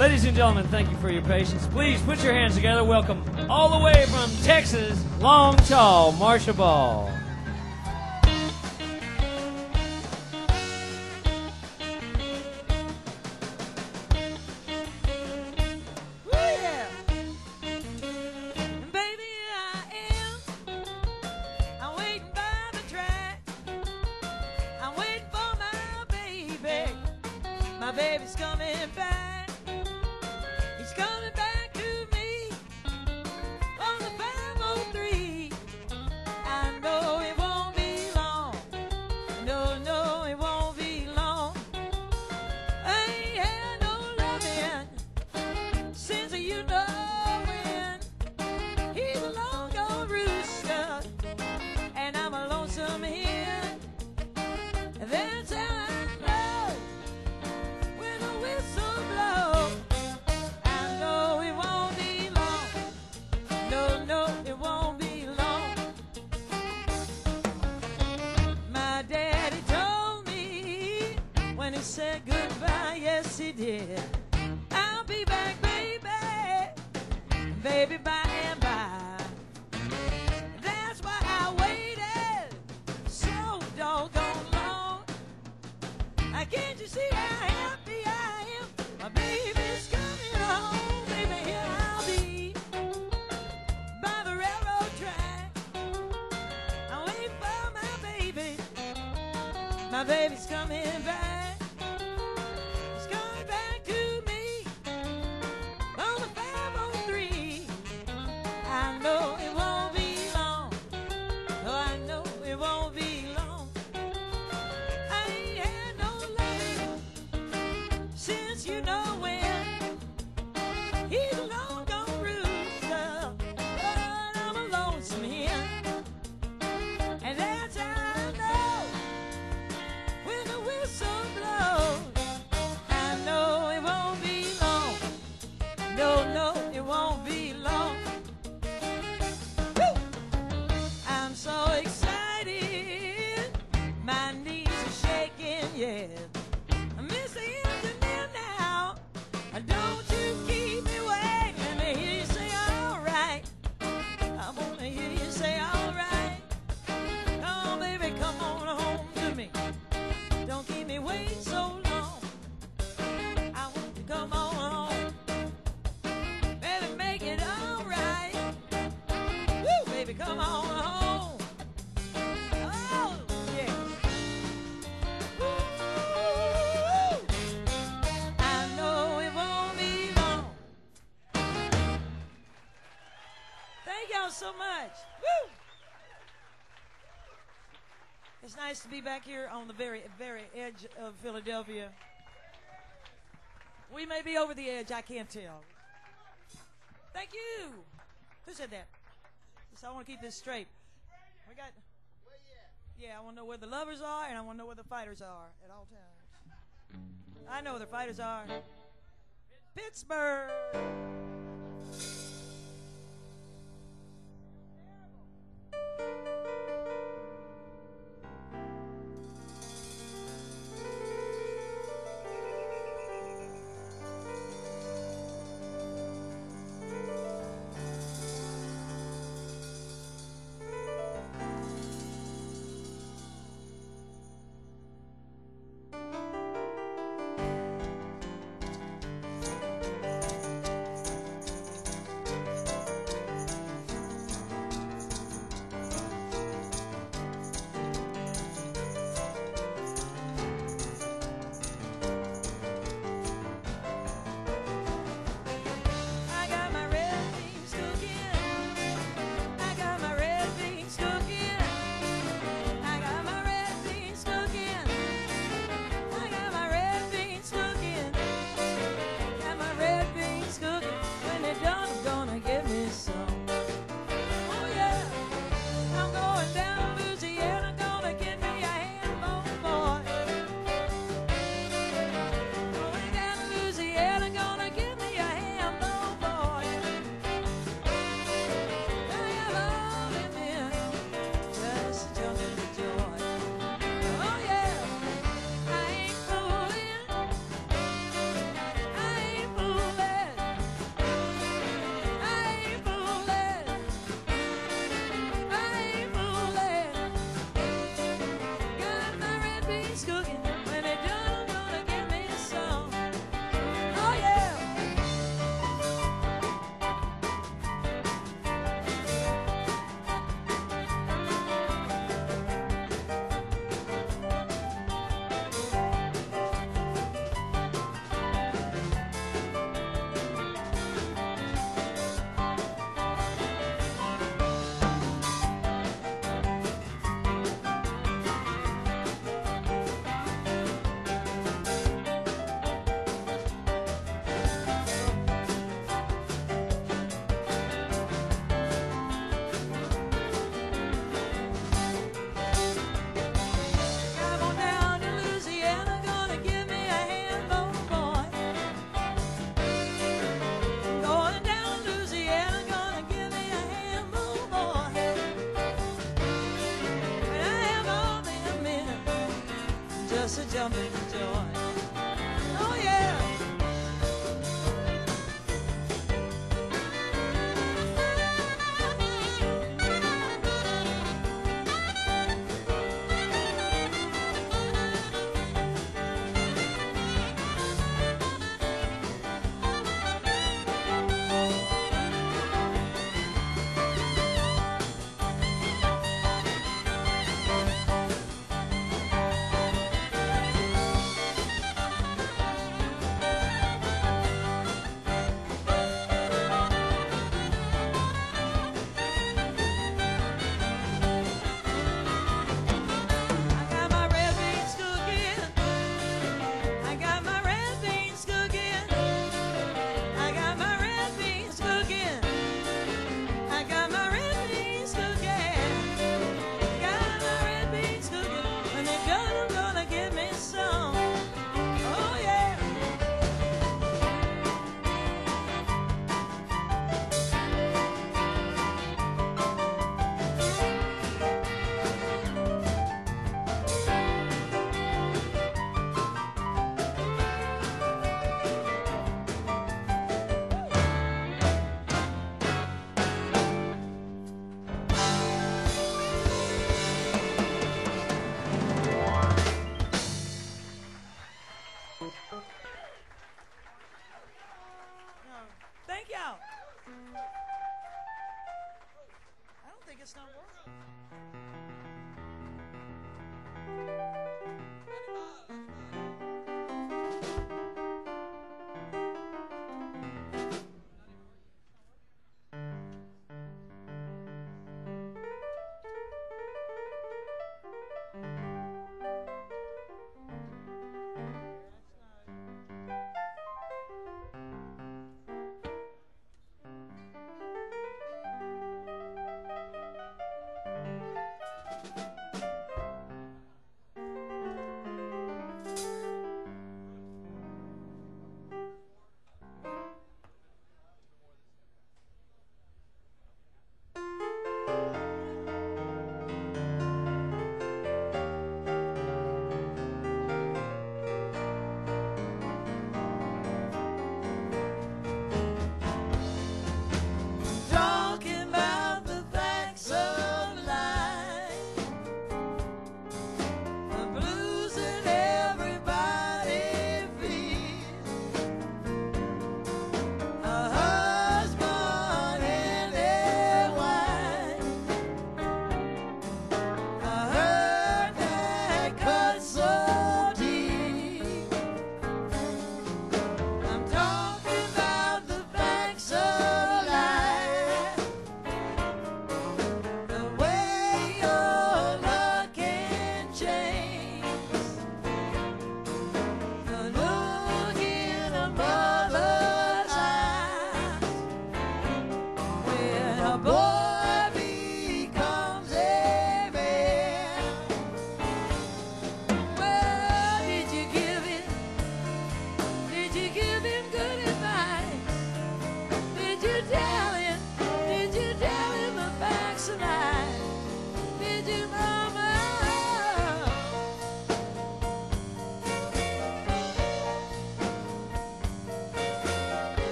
Ladies and gentlemen, thank you for your patience. Please put your hands together. Welcome all the way from Texas, Long Tall, Marsha Ball. Baby's coming back. He's coming back to me on the 503. I know it won't be long. No, no, it won't be long. I ain't had no loving since you know when. He's a long gone rooster, and I'm a lonesome hen. That's how said goodbye, yes he did. I'll be back, baby, baby, by and by. That's why I waited so doggone long. Can't you see how happy I am? My baby's coming home, baby, here I'll be by the railroad track. I'm waiting for my baby. My baby's coming back. So much. Woo! It's nice to be back here on the very, very edge of Philadelphia. We may be over the edge, I can't tell. Thank you. Who said that? So I want to keep this straight. We got. Yeah, I want to know where the lovers are, and I want to know where the fighters are at all times. I know where the fighters are. Pittsburgh. just a jumping for joy. Oh yeah.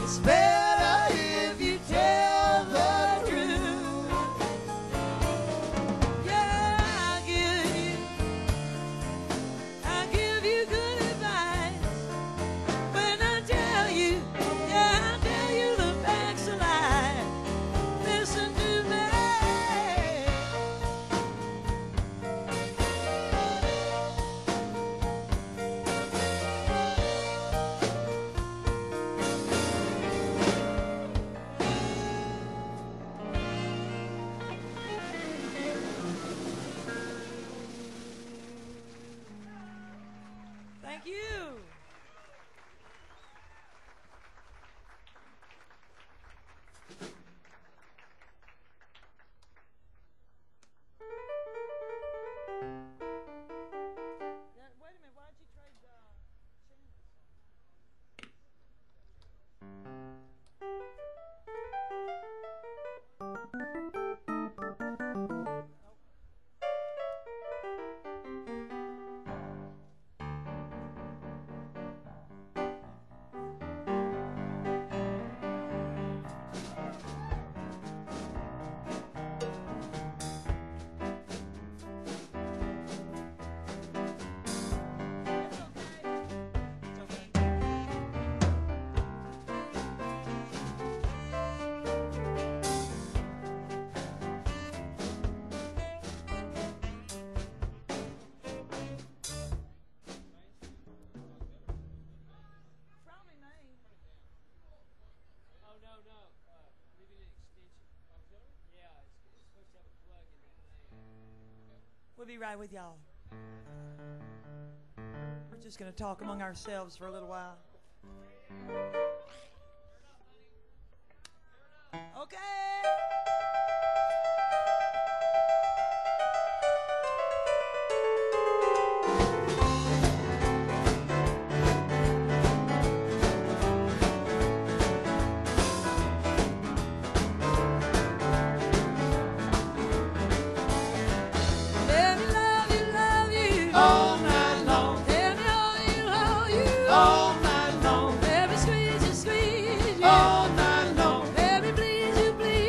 It's better if you tell the truth. Yeah, I give you good advice when I tell you, yeah, I tell you the facts of life. Listen to me. Thank you. Wait a minute, why'd you trade Probably Maine. Oh, no. Leaving an extension. Yeah, it's supposed to have a plug in that thing. We'll be right with y'all. We're just going to talk among ourselves for a little while. Okay. Let me love you All night long, Let me hold you all night long, Let me squeeze you all night long, Let me please you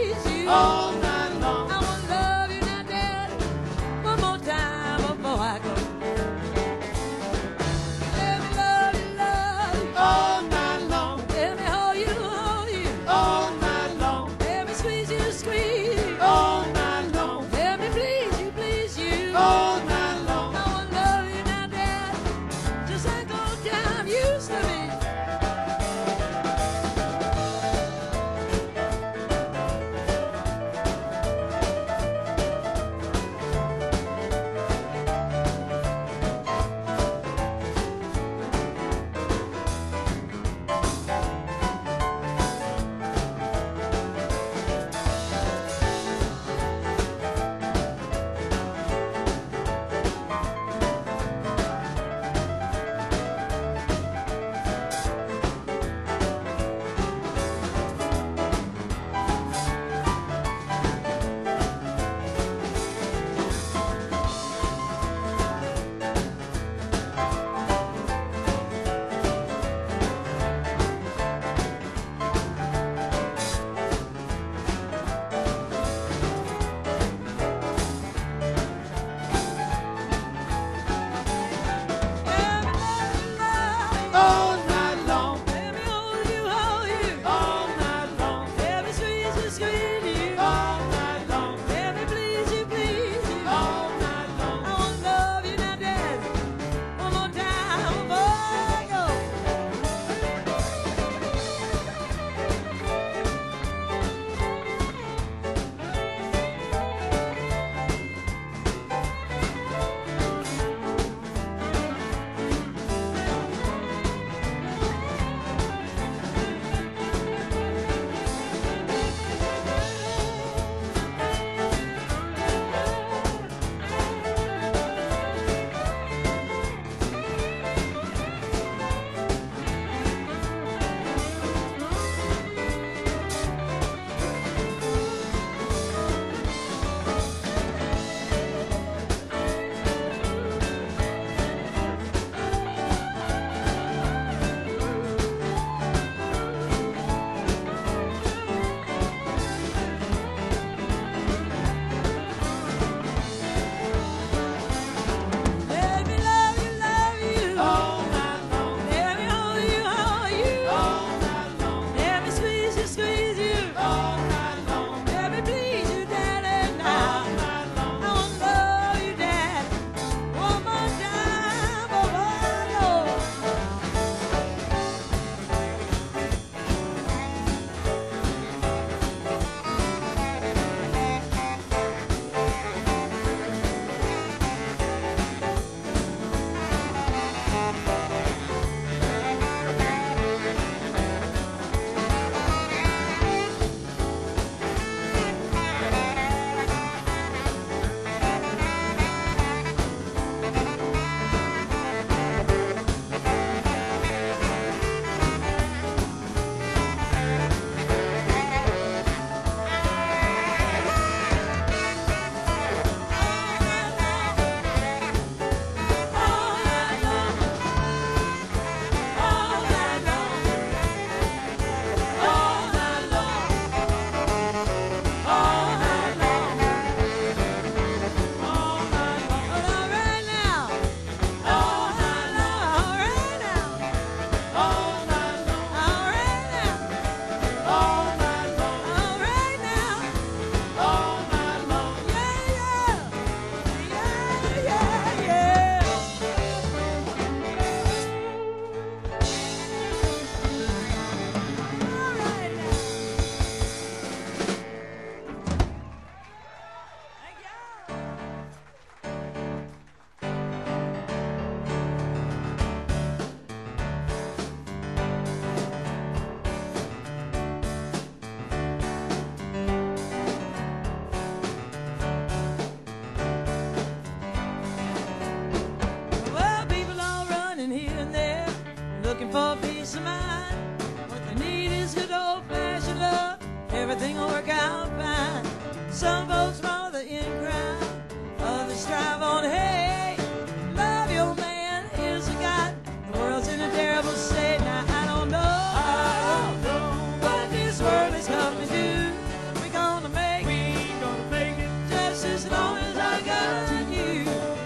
looking for peace of mind. What they need is good old-fashioned love. Everything will work out fine. Some folks follow the in crowd, others strive on. Hey, love your man, here's a God. The world's in a terrible state. Now I don't know what this world is coming to. We're gonna make it just as long as I got you.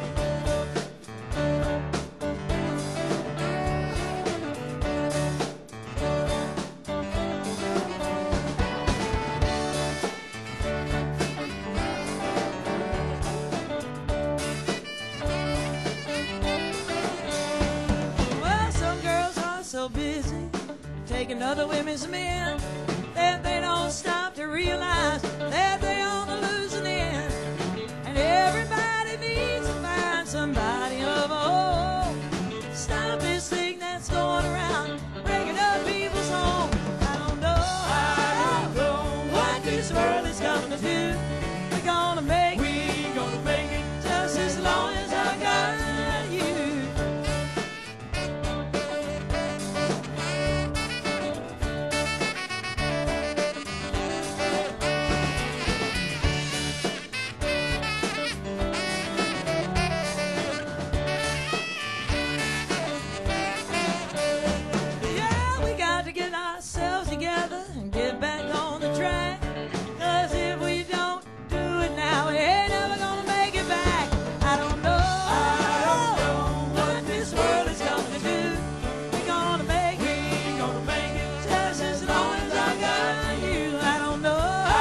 Well, some girls are so busy taking other women's men that they don't stop to realize that they're on the losing end. And everybody needs to find somebody of a home. Stop this thing that's going around, breaking up people's homes. I don't know what this world is gonna do. We're gonna make it just as long as I got you. Yeah, we got to get ourselves together and get back on the track. 'Cause if we don't do it now, we ain't never gonna make it back. I don't know what this world is gonna do. We're gonna make it just as long as I got you. I don't know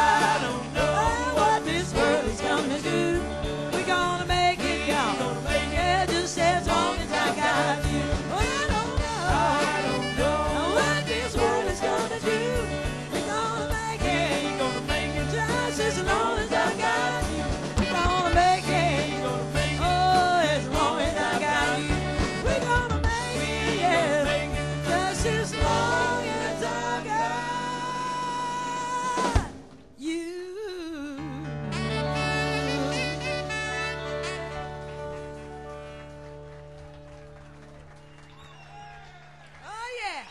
what this world is gonna do. We're gonna make it, y'all. Yeah, just as long as I got you. Oh, I don't know what this world is gonna do. We're gonna make it just as long as I got you. We're gonna make it, oh, as long as I got you. We're gonna make it, yeah, just as long as I got you. Oh, yeah.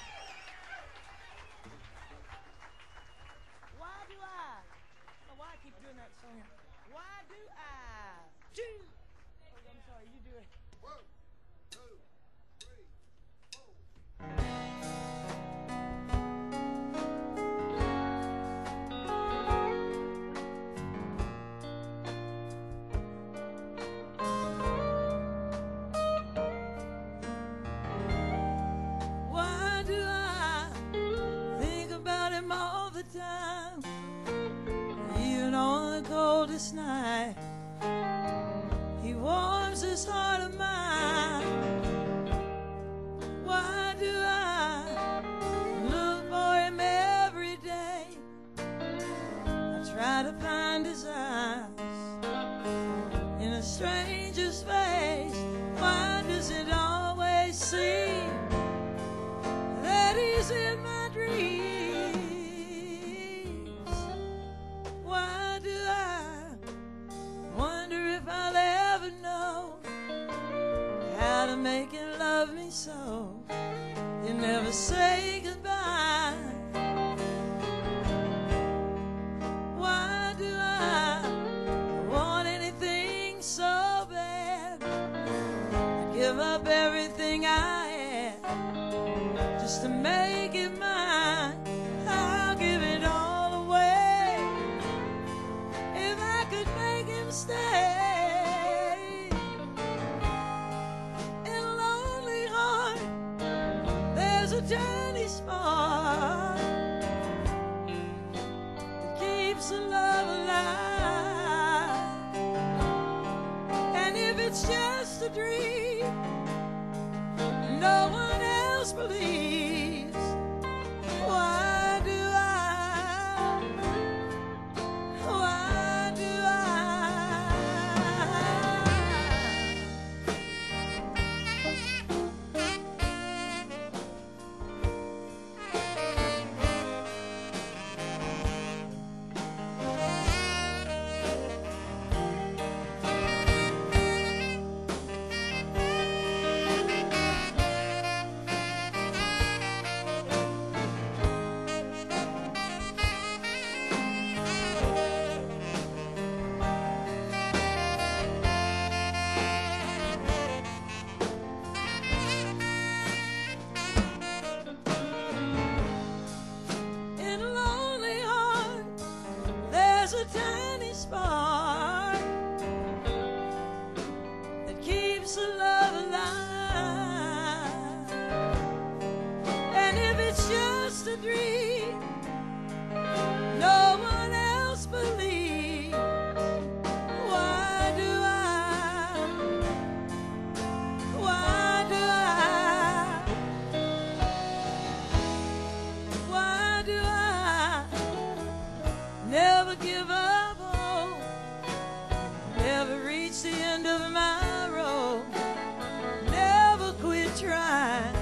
Why do I? Why I keep doing that song? Why do I? Choose. Oh, I'm sorry. You do it. Why do I think about him all the time? Even on the coldest night, he warms this heart of mine. Why do I look for him every day? I try to find his eyes in a stranger's face. Why does it always seem that he's in my dreams? Why do I wonder if I'll ever know how to make him love me so he'll never say goodbye? Why do I want anything so bad? I give up everything I had just to make it mine. I'll give it all away if I could make him stay. In a lonely heart, there's a tiny spark that keeps the love alive. And if it's just a dream, no one else believes. Why do I? Why do I? a dream no one else believes. Why do I never give up hope, never reach the end of my road, never quit trying?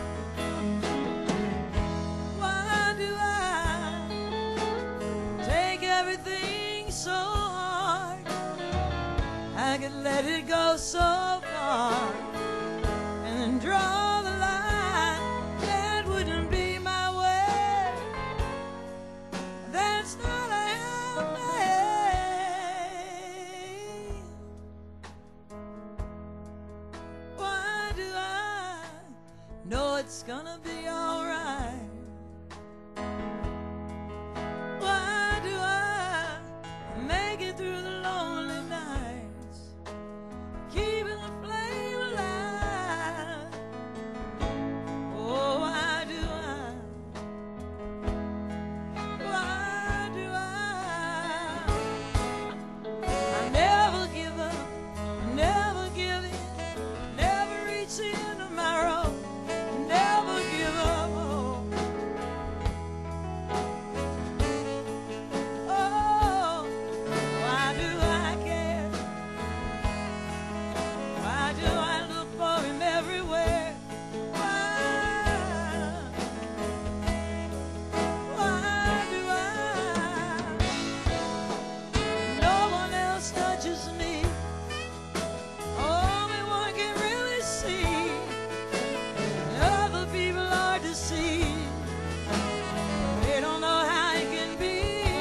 Why do I take everything so hard? I could let it go so far and then draw the line. That wouldn't be my way. That's not how I am. Why do I know it's gonna be alright? Why do I make it through the lonely nights, keeping the flame alive? Oh, why do I never give up, never give in, never reach the end of my road, never give up. Oh, why do I care? Why do I look for him everywhere? Why do no one else touches me? Only one can really see. Other people are deceived. They don't know how it can be.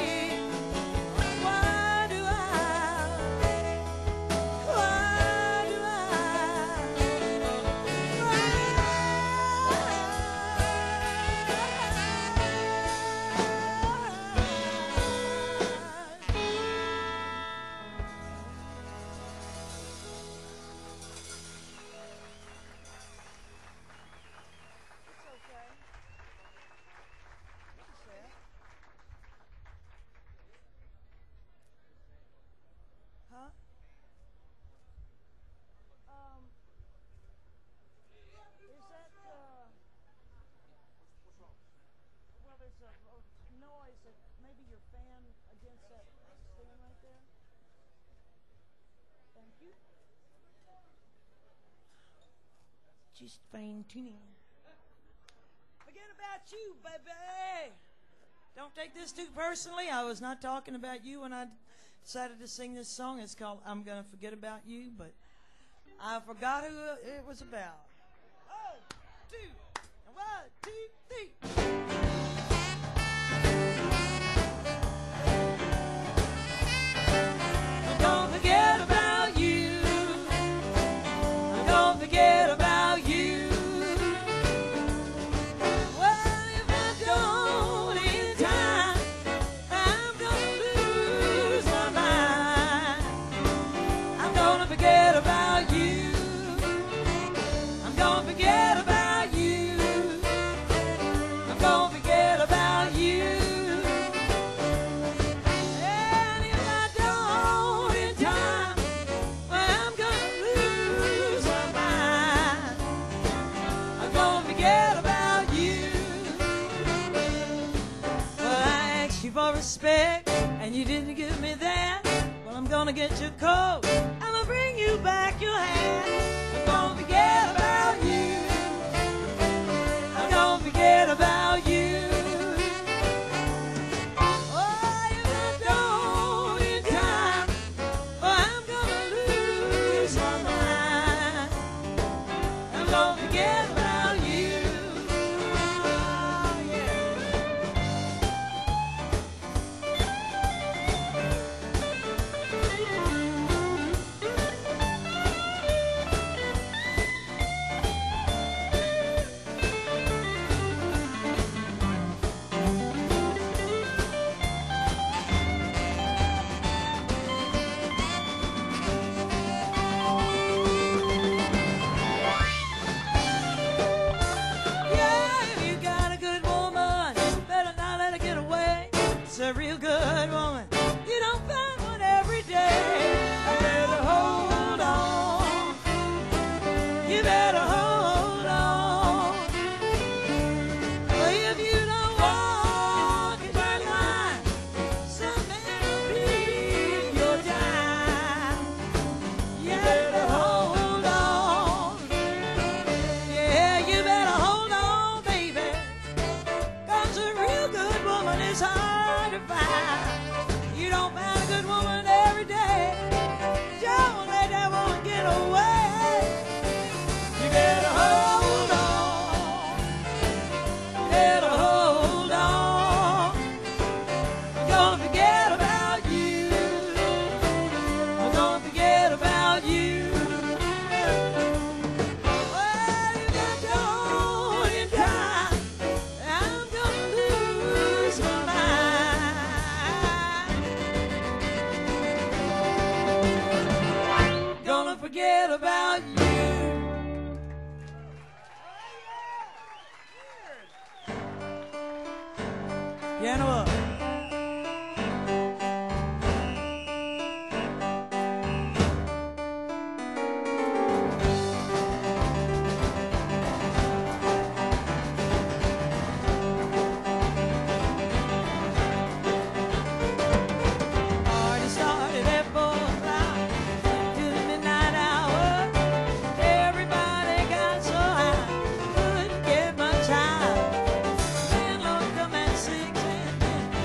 Why do It's okay. What's that? Huh? Is that, well, there's a noise that maybe your fan against that stand right there. Thank you. Just fine tuning. Forget about you, baby. Don't take this too personally. I was not talking about you when I decided to sing this song. It's called I'm Gonna Forget About You, but I forgot who it was about. Oh, two, and 1, 2, 3. I'm gonna forget about you. I'm gonna forget about you. Well, if I don't in time, I'm gonna lose my mind. I'm gonna forget about you. I'm gonna forget about you. I'm gonna forget about you. And if I don't in time, well, I'm gonna lose my mind. I'm gonna forget about you. Well, I asked you for respect, and you didn't give me that. Well, I'm gonna get your coat. I'm gonna bring you back your hat. I'm gonna forget about you. I'm gonna forget about you. Oh, if I don't in time, well, I'm gonna lose my mind. I'm gonna forget about you. Oh, yeah. a real good woman. You don't find one every day. You better hold on. You better hold on. Well, if you don't walk in that line, some man will beat your time. You better hold on. Yeah, you better hold on, baby. 'Cause a real good woman is hard to find. You don't find a good woman every day. Don't let that woman get away. You better hold on. You better hold on. I'm gonna forget about you. I'm gonna forget about you. Well, you got your own time. I'm gonna lose my mind. Gonna forget about you. Piano up. Party started at 4 o'clock to the midnight hour. Everybody got so high, couldn't get much higher. Landlord come at 6 and then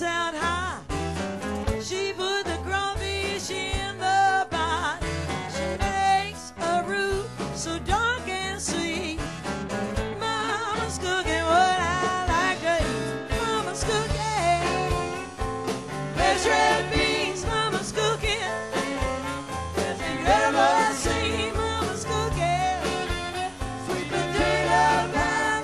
lights out high. She put the crawfish in the pot. She makes a roux so dark and sweet. Mama's cooking what I like to eat. Mama's cooking fresh red beans. Mama's cooking best thing you ever seen. Mama's cooking sweet potato pie.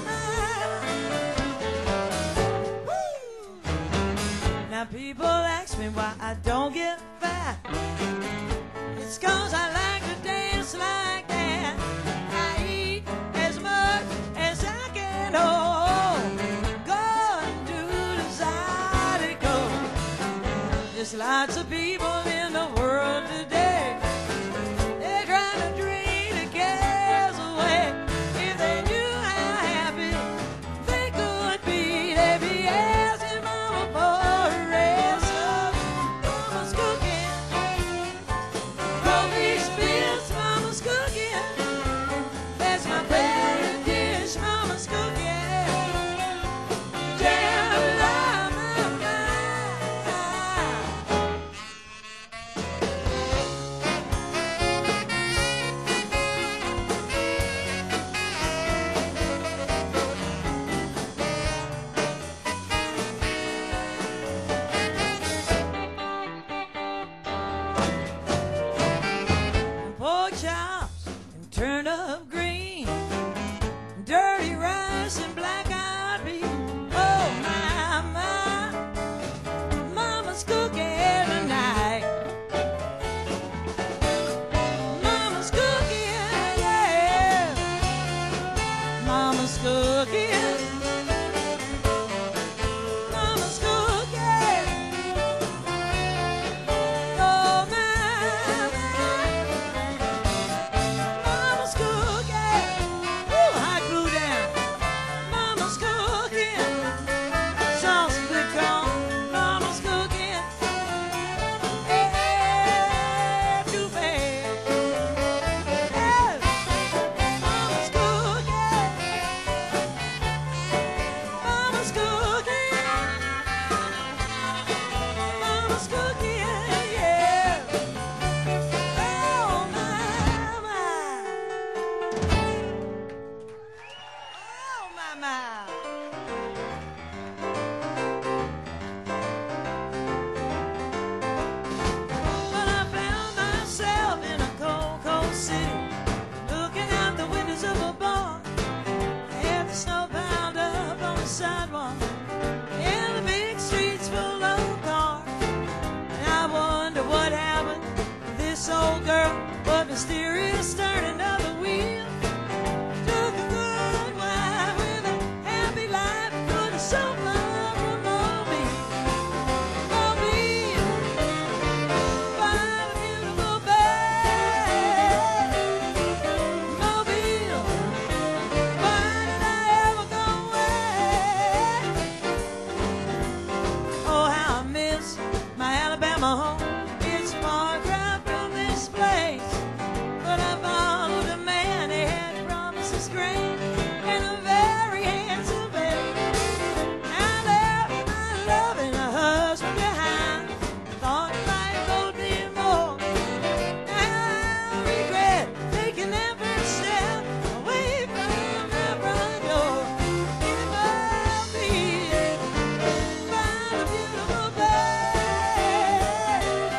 Woo! Now people ask me why I don't get fat. It's 'cause I like to dance like that. I eat as much as I can hold. Going to the side it goes. There's lots of people in the world today. They're trying to drain the cares away. If they knew how happy they could be, they'd be asking Mama for a rest. Mama's cooking crawfish bits. Mama's cooking. That's my favorite dish. Mama's cooking. Jambalaya. Pork chops and turnip green, dirty rice and black-eyed peas. Oh my, my, Mama's cooking tonight. Mama's cooking, yeah. Mama's cooking. Mama's cooking. Oh my, Mama's cooking. Ooh, hot glue down. Mama's cooking. Sauce and good corn. Mama's cooking. Hey, too bad. Hey, Mama's cooking. Mama's cooking. Mama's cooking, yeah. Oh my, my. Oh my, my. Well, I found myself in a cold, cold city, looking out the windows of a bar. And the snow piled up on the sidewalk, and the big streets full of cars. And I wonder what happened to this old girl, what mysterious turning of the wheel. Took a good wife with a happy life, put a sofa from Mobile. Mobile, find a beautiful babe. Mobile, why did I ever go away? Oh, how I miss my Alabama home. It's far cry from this place, but I followed a man who had promises great and a very handsome baby. I left my loving husband behind. Thought life owed me more. Now I regret taking that first step away from the front door. Mobile, find a beautiful babe.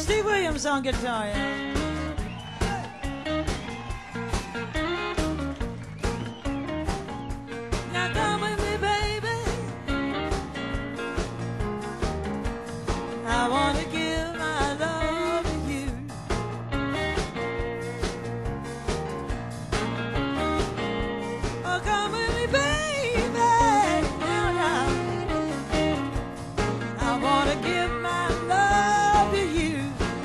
Steve Williams on guitar. Yeah. Now come with me, baby. I want to give my love to you. Oh, come with me, baby. I want to give my love to you.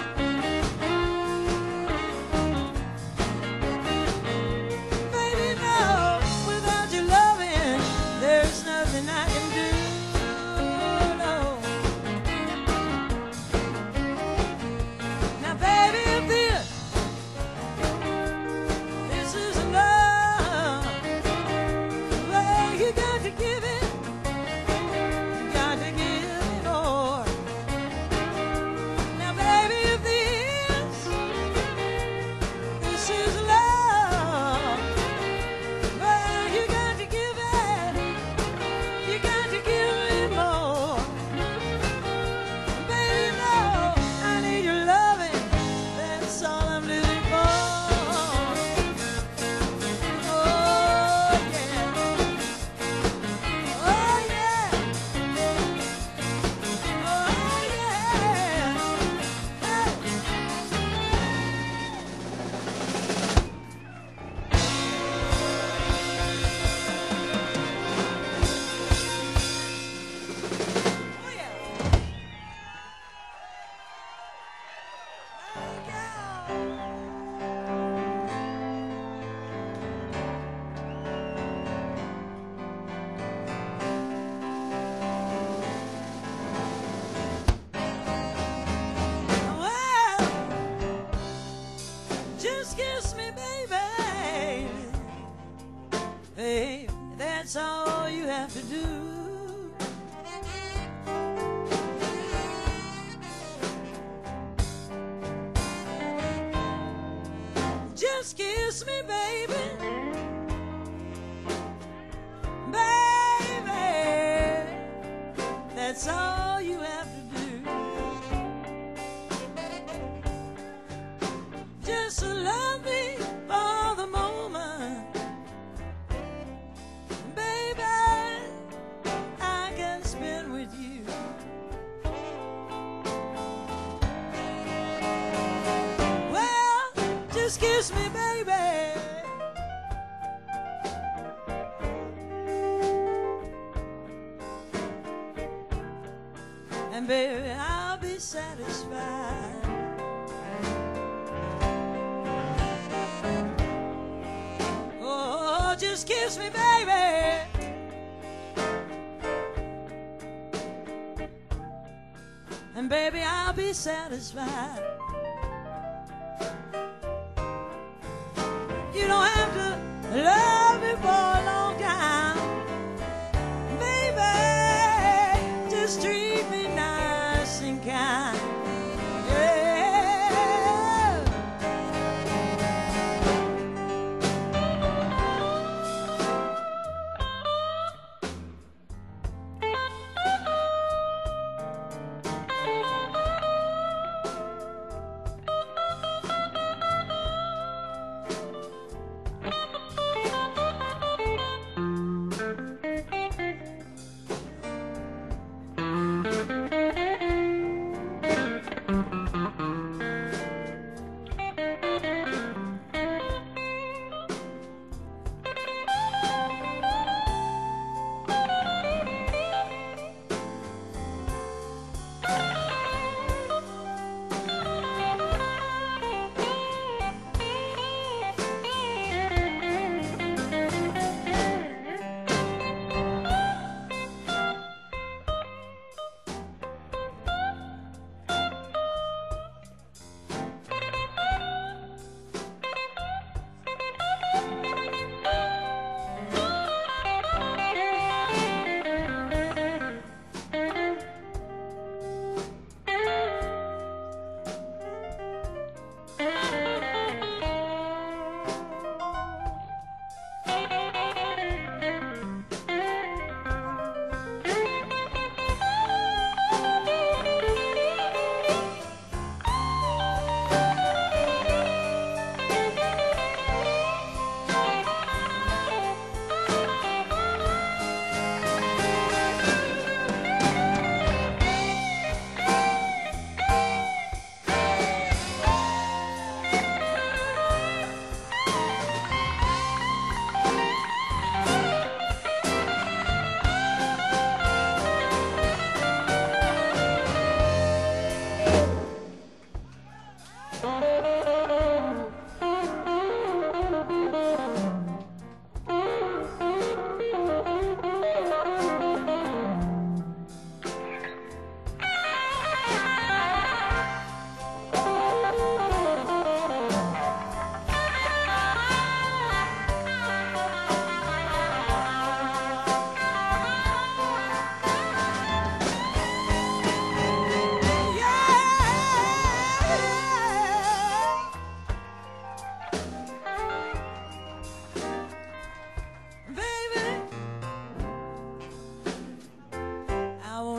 Baby, no, without your loving, there's nothing I can do. No. Now, baby, if this is love, well, you got to give it. You got to give it more. Now, baby, if this is love, well, you got to give it. You got to give it more. Baby, no, I need your loving. That's all I'm living for. Oh, yeah. Oh, yeah. Oh, yeah. Hey. Oh, yeah. Well, just kiss me, baby. Babe, that's all you have to do. Just kiss me, baby. Baby, that's all you have to do. Just love me for the moment. Baby, I can spend with you. Well, just kiss me, baby. And baby, I'll be satisfied. Oh, just kiss me, baby. And baby, I'll be satisfied. You don't have to love me for a long time. Baby, just treat me nice and kind. Yeah.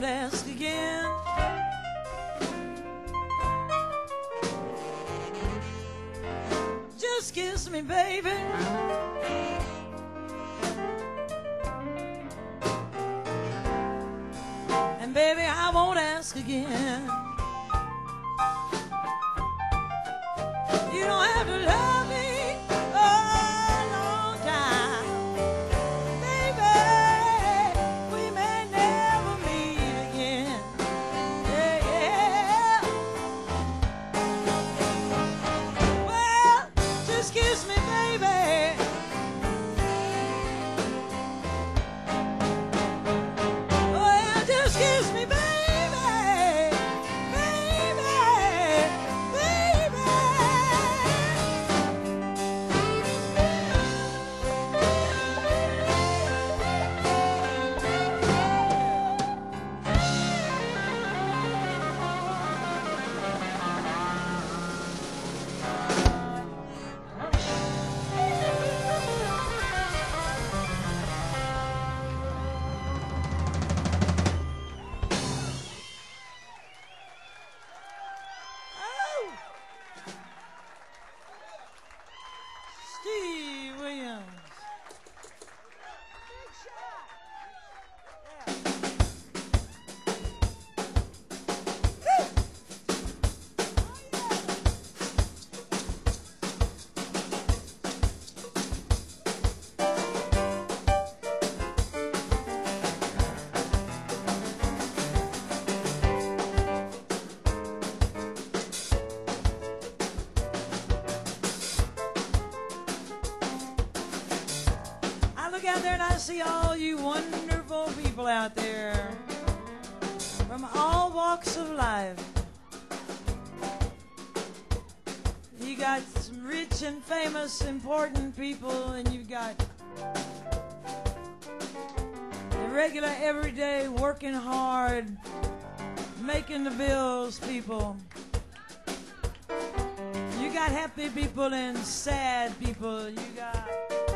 won't ask again. Just kiss me, baby. And baby, I won't ask again. You don't have to love me a long time. Baby, we may never meet again. Yeah, yeah. Well, just kiss me, baby. Well, just kiss me, baby. Steve Williams. I look out there and I see all you wonderful people out there from all walks of life. You got some rich and famous, important people, and you've got the regular, everyday, working hard, making the bills people. You got happy people and sad people. You got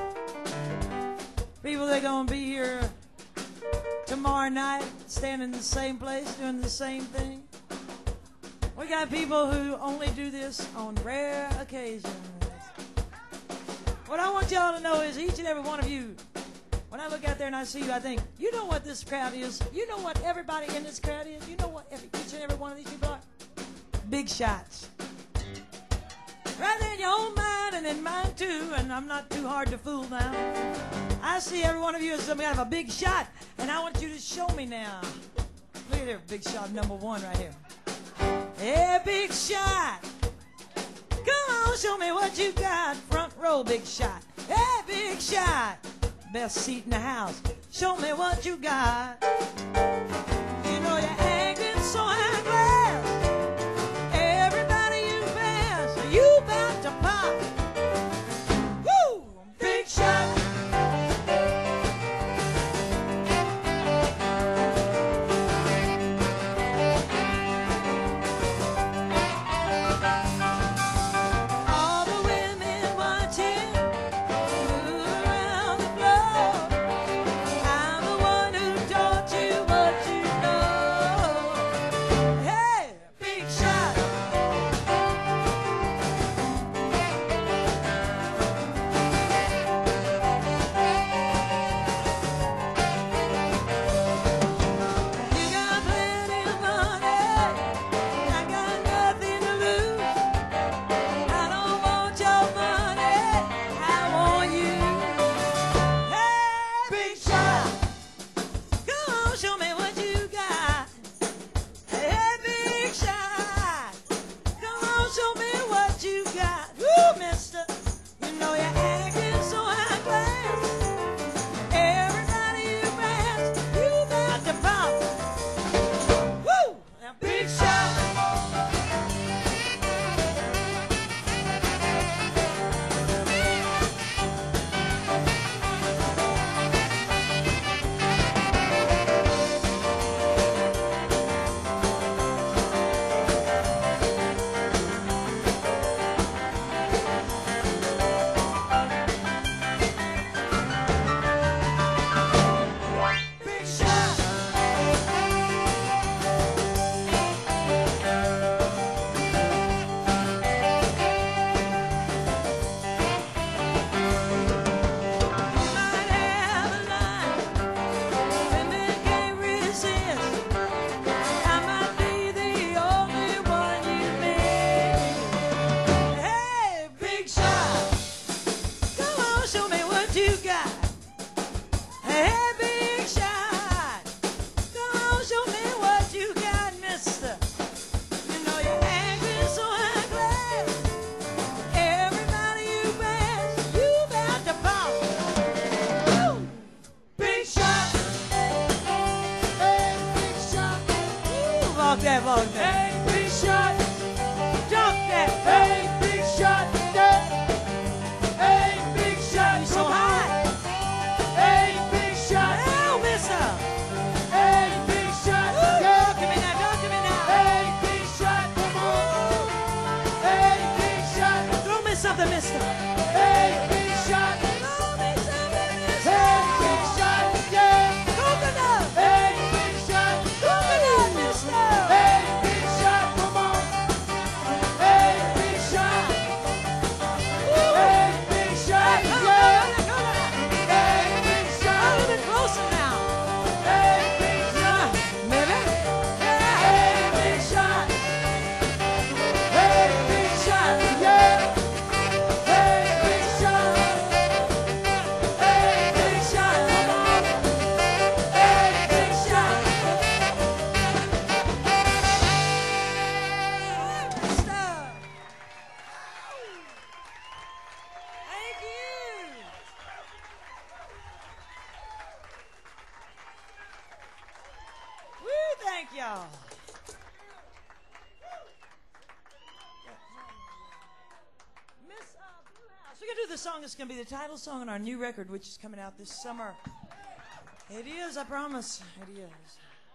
people that are going to be here tomorrow night, standing in the same place, doing the same thing. We got people who only do this on rare occasions. What I want y'all to know is each and every one of you, when I look out there and I see you, I think, you know what this crowd is? You know what everybody in this crowd is? You know what each and every one of these people are? Big shots. Right there in your own mind and in mine too, and I'm not too hard to fool now. I see every one of you as some kind of a big shot, and I want you to show me now. Look at there, big shot number one right here. Yeah, big shot. Come on, show me what you got. Front row, big shot. Yeah, big shot. Best seat in the house. Show me what you got. You know you're acting so high class. Everybody you pass, you about to pop. Woo! Big shot. What Talk that long thing. Hey, big shot. Talk that. Hey, big shot. Hey, big shot. You're so Come on. high. Hey, big shot. Hell, mister. Hey, big shot. Talk to me now. Talk to me now. Hey, big shot. Come on. Hey, big shot. Throw me something, mister. Hey, big shot. Throw me something, mister. Hey, big shot. Yeah. Coconut. Hey, big shot. Coconut, mister. Hey, big shot. Come on. Hey, big shot. Hey, big shot. Come Yeah. on, come on. Hey, big A shot. little bit closer now. Hey, big shot. Maybe. Hey, big shot. Hey, big shot. Yeah. Hey, big shot. Hey, big shot. Come on. Hey, big shot. Mister. Thank you. Woo, thank y'all. Miss Blue House. We're going to do the song that's going to be the title song on our new record, which is coming out this summer. It is, I promise. It is.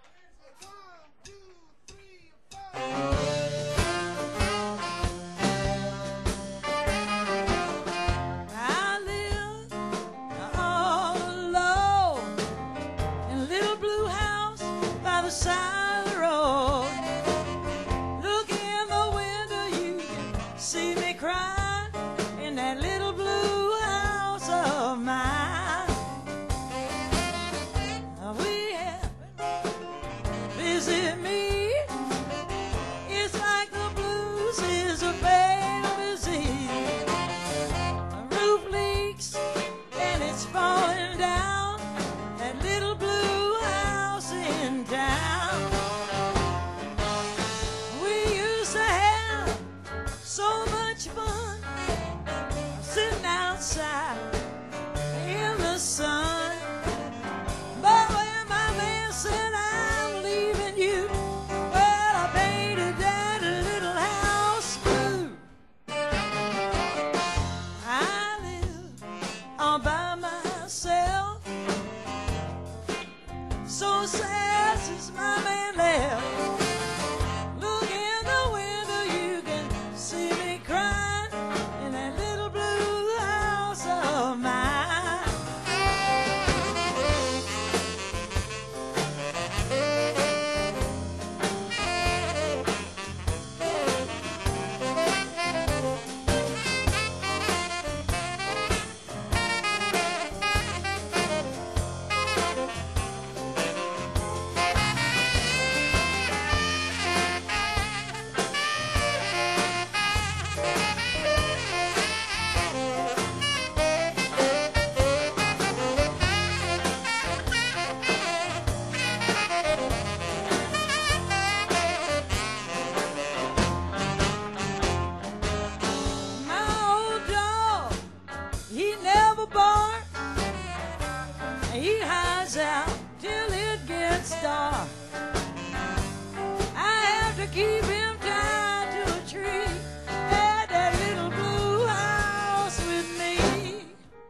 I live all alone in a little blue house by the side of the road. Look in the window, you can see me cry in that little blue house of mine. We have visit me. It's like the blues is a bad disease. The roof leaks and it's falling down. That little blue house in town. We used to have so much fun sitting outside in the sun. But when my man said I'm leaving you, well, I painted that little house blue. I live all by myself, so sad since my man left. Look in the window, you can see me crying in that little blue house of mine. My old dog, he never barks. He hides out till it gets dark. I have to keep him tied to a tree at that little blue house with me.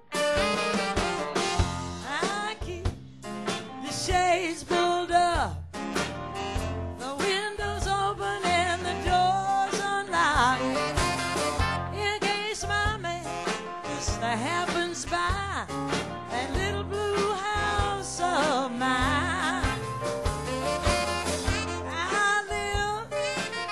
I keep the shades pulled up, the windows open and the doors unlocked, in case my man just happens by that little blue house of mine. I live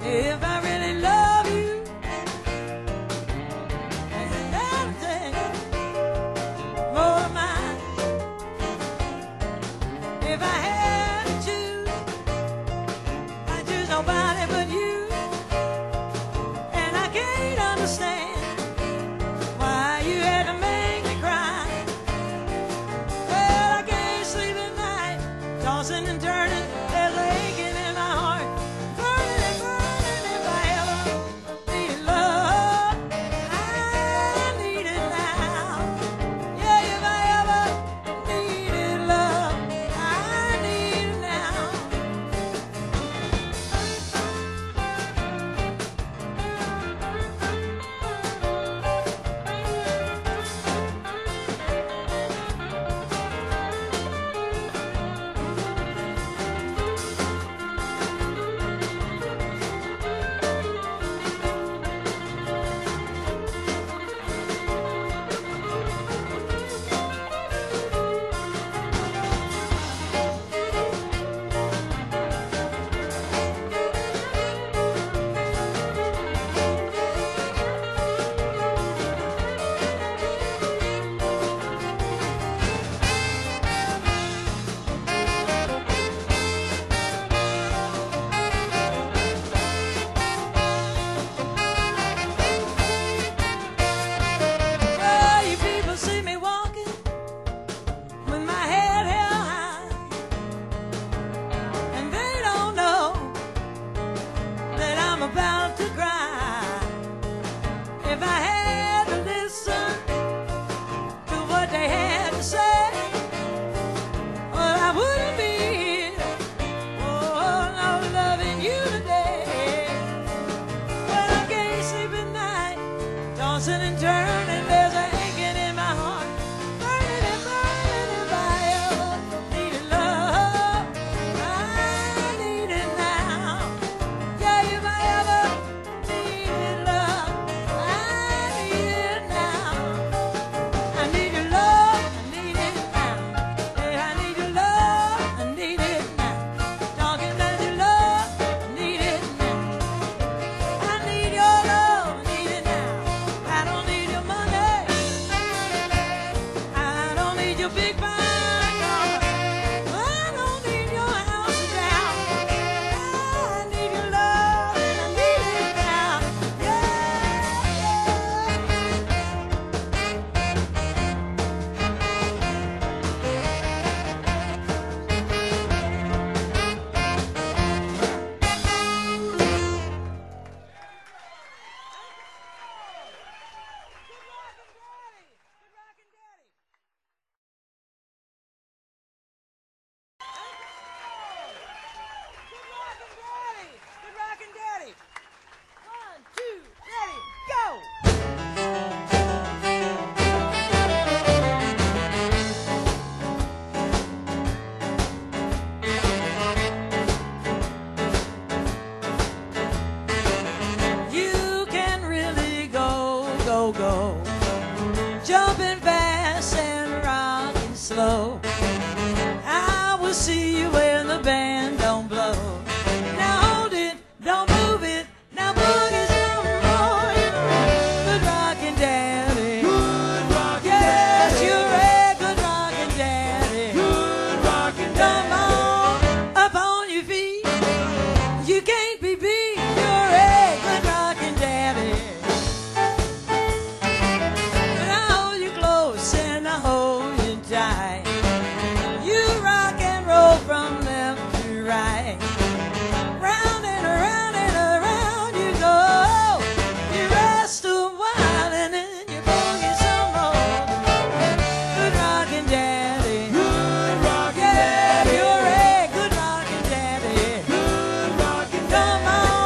If I really love you, and everything more of mine. If I had to choose, I'd choose nobody but you. And I can't understand why you had to make me cry. Well, I can't sleep at night, tossing and turning, there's an aching in my heart, burning and burning. If I ever needed love, I need it now. Yeah, if I ever needed love, I need it now. Well, you people see me walking with my head held high, and they don't know that I'm about to cry. If I had to listen to what they had to say, well, I wouldn't be here. Oh, no, loving you today. Well, I can't sleep at night, tossing and turning, there's a aching in my heart, burning and burning. If I ever needed love, I need it now. Yeah, if I ever needed love, I need it now. I need your love, I need it now. Yeah, I need your love, I need it now. Talking about your love, I need it now. I need your love, I need it now. I don't need your money, I don't need your big fine car, I don't need your house down. I need your love, and I need it now. Good rockin' daddy. 1, 2, ready, go. You can really go, go, go, jumping fast and rocking slow. I will see you when the band don't blow. Now hold it, don't move it, now boogie some more. Good rockin' daddy, good rockin' yes, daddy. You're a good rockin' daddy, good rockin' daddy. Come on, up on your feet, you can't be beat. You're a good rockin' daddy. But I hold you close and I hold you tight. You rock and roll from left to right. Round and around you go. You rest a while and then you boogie some more. Good rockin' daddy, good rockin' daddy. You're a good rockin' daddy, good rockin' daddy. Come on.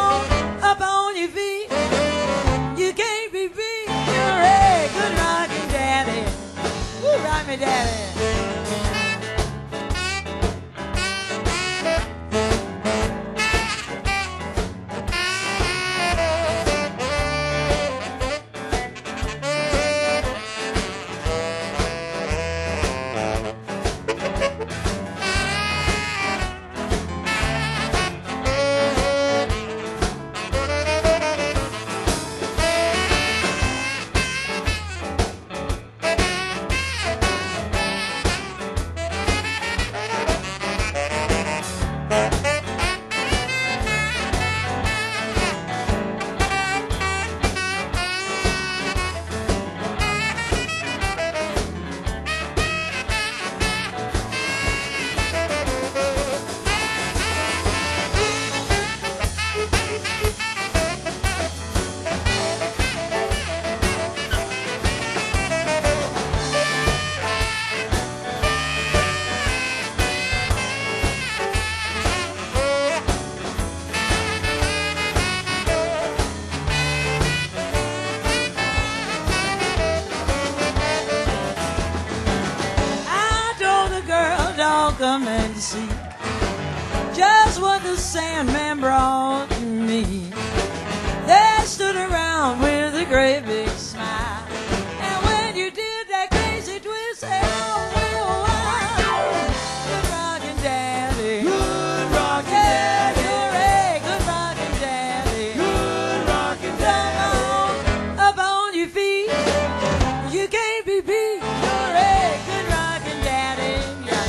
come and see just what the Sandman brought to me. They stood around with a great big smile, and when you did that crazy twist, they all went wild. Good rockin' daddy, good rockin' daddy, you're a good rockin' daddy, good rockin' daddy. Come on up on your feet, you can't be beat. You're a good rockin' daddy. Yeah.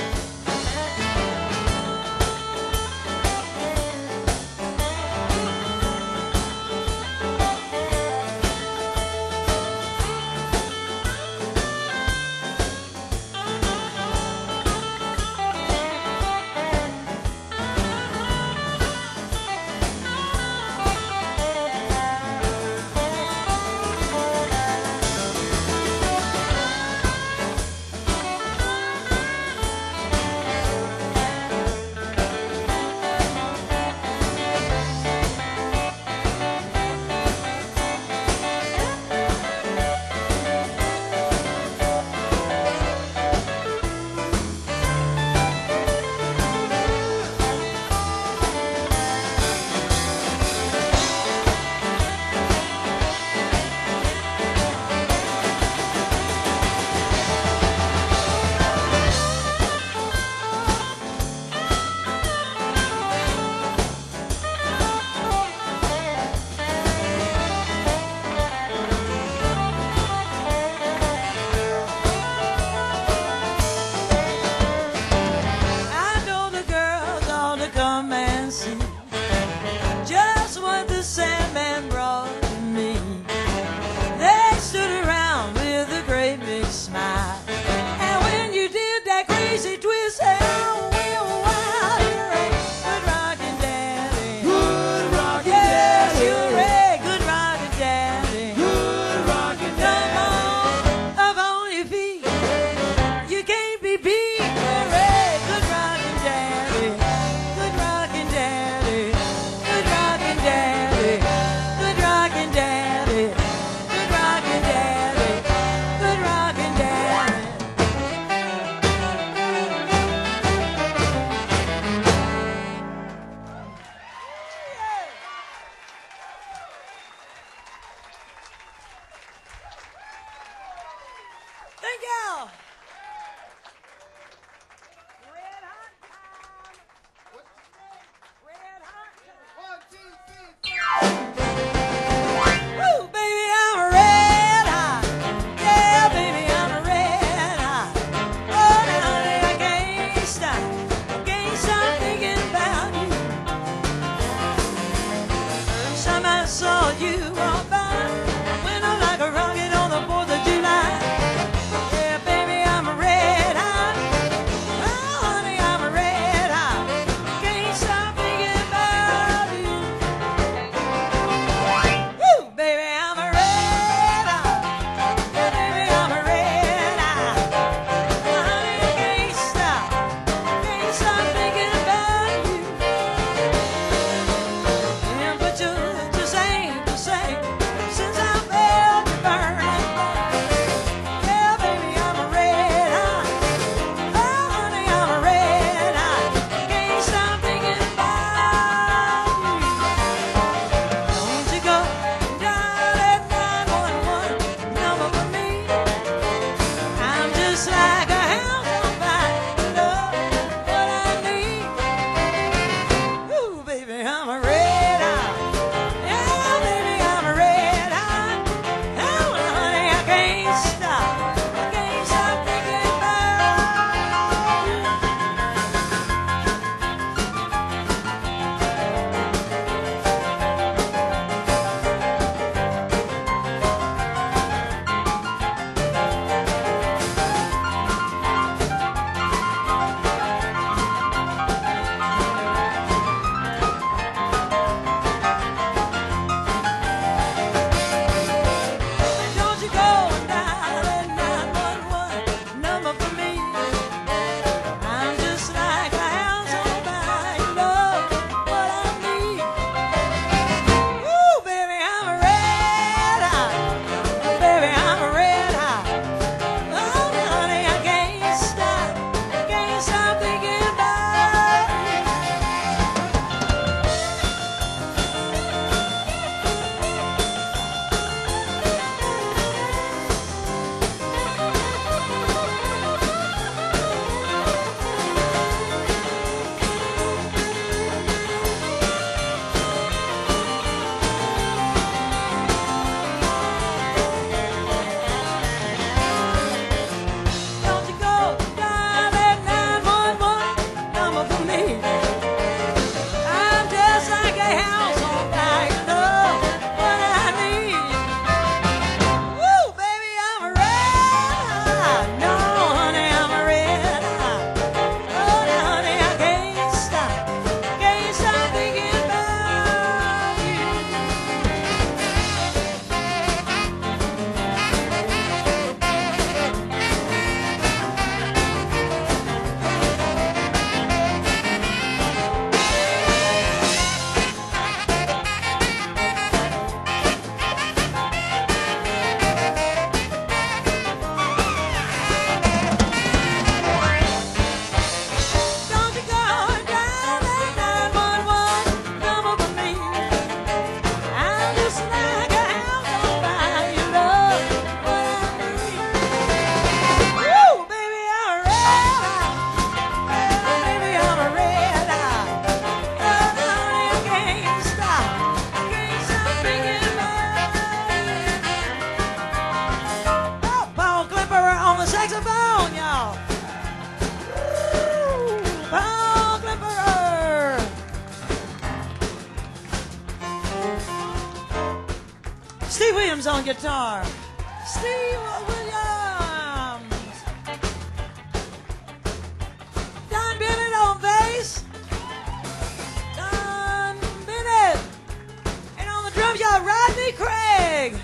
I know the girls ought to come and see just what the Sandman brought to me. They stood around with a great big smile, and when you did that crazy twist, they all went wild. You're a good rockin' daddy, good rockin' daddy. You're a good rockin' daddy, good rockin' daddy. Come on up on your feet, you can't be beat. You're a good rockin' daddy, good rockin' daddy, good rockin' daddy, good rockin' daddy, good rockin' daddy, good rockin' daddy. Thank y'all. Red hot time. Red hot time. Woo, baby, I'm a red hot. Yeah, baby, I'm a red hot. Oh, honey, I can't stop thinking about you. Some I saw you walk by, when I'm like a rocket on the 4th of July. Yeah, baby, I'm a red hot. Oh, honey, I'm a red hot. Can't stop thinking about you. Woo, baby, I'm a red hot. Yeah, baby, I'm a red hot. Honey, I can't stop thinking about you. Yeah, but you just ain't the same. Steve Williams on guitar. Steve Williams. Don Bennett on bass. Don Bennett. And on the drums, you got Rodney Craig.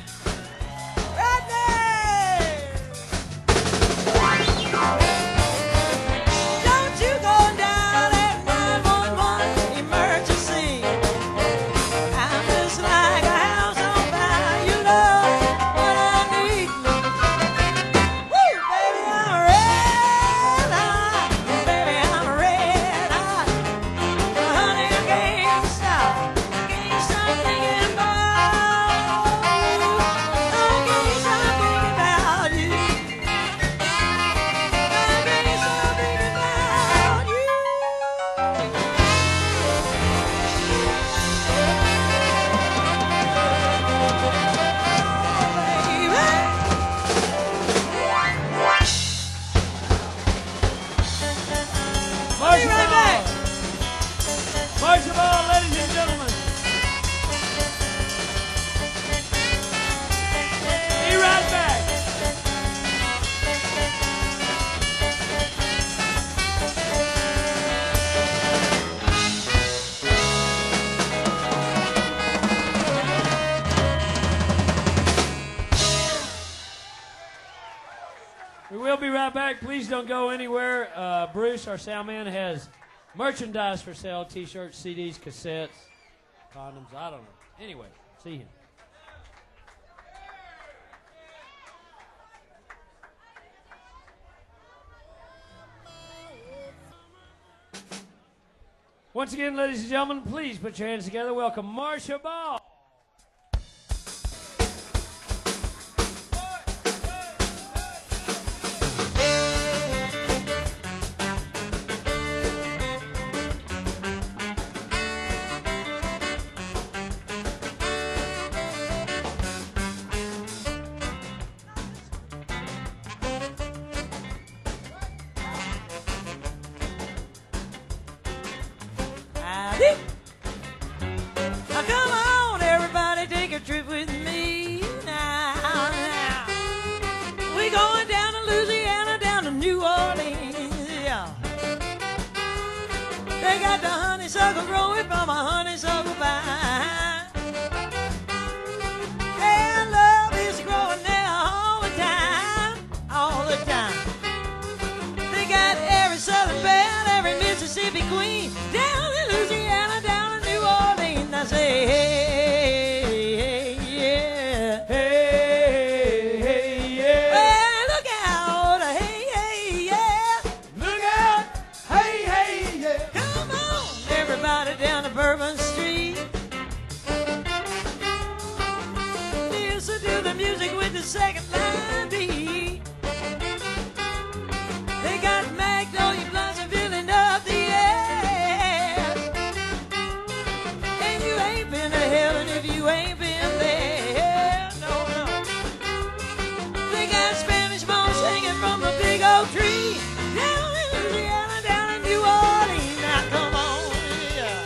Don't you go down at 911 emergency. I'm just like a house on fire. You know what I need. Woo, baby, I'm red hot. Baby, I'm red hot. Honey, I can't stop. Can't stop thinking about you. I can't stop thinking about you. Marshall Ball, ladies and gentlemen. Be right back. We will be right back. Please don't go anywhere. Bruce, our sound man, has merchandise for sale, T-shirts, CDs, cassettes, condoms, I don't know. Anyway, see him. Once again, ladies and gentlemen, please put your hands together. Welcome Marcia Ball. Now come on, everybody, take a trip with me now. We going down to Louisiana, down to New Orleans. Yeah. They got the honeysuckle growing from a honeysuckle vine. And love is growing there all the time, all the time. They got every Southern belle, every Mississippi queen, down in Louisiana, down in New Orleans. I say, hey, hey, yeah. Hey, hey, yeah. Well, look out, hey, hey, yeah. Look out. Hey, hey, yeah. Come on, everybody down to Bourbon Street. Listen to the music with the second line beat. They got magnolia blossom filling up the air. And you ain't been to heaven if you ain't been there. No, no. They got Spanish moss hanging from the big oak tree. Down in Louisiana, down in New Orleans. Now come on, yeah.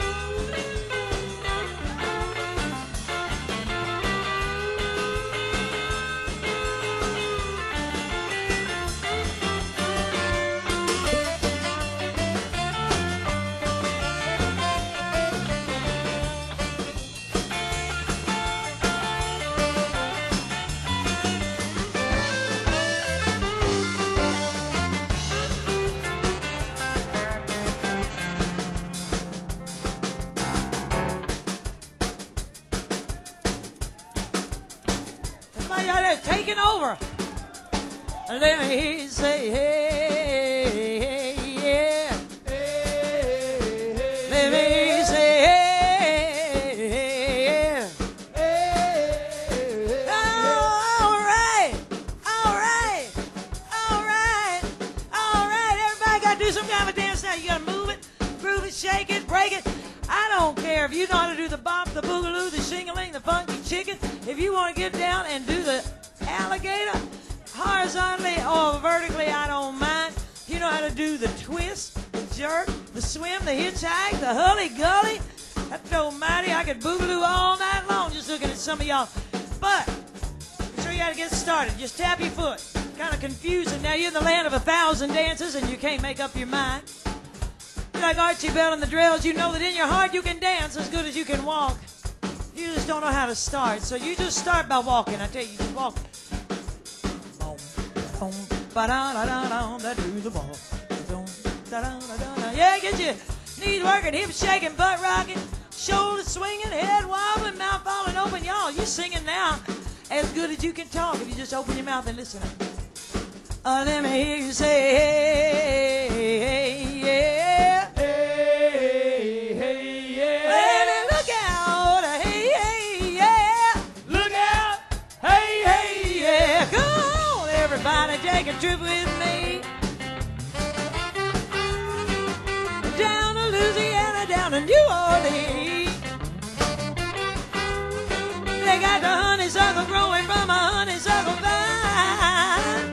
Somebody out there taking over. And let me hear you say, hey, hey, yeah. Let me hear you say, hey, yeah. Oh, all right, all right, all right, all right. Everybody got to do some kind of a dance now. You got to move it, groove it, shake it, break it. I don't care if you know how to do the bop, the boogaloo, the shing-a-ling, the funky chicken. If you want to get down and do the alligator horizontally or vertically, I don't mind. You know how to do the twist, the jerk, the swim, the hitchhike, the hully-gully. That's almighty. I could boogaloo all night long just looking at some of y'all But I'm sure you got to get started. Just tap your foot. Kind of confusing. Now you're in the land of 1,000 dances and you can't make up your mind. You're like Archie Bell and the Drills. You know that in your heart you can dance as good as you can walk. You just don't know how to start. So you just start by walking. I tell you, just walk. Boom, boom, ba-da-da-da-da, that do the ball. Boom, da-da-da-da-da. Yeah, get your knees working, hips shaking, butt rocking, shoulders swinging, head wobbling, mouth falling open. Y'all, you singing now as good as you can talk if you just open your mouth and listen. Let me hear you say, hey, hey, yeah. Hey, hey, yeah. Well, look out, hey, hey, yeah. Look out. Hey, hey, yeah. Come on, everybody, take a trip with me. Down to Louisiana, down to New Orleans. They got the honeysuckle growing from a honeysuckle vine.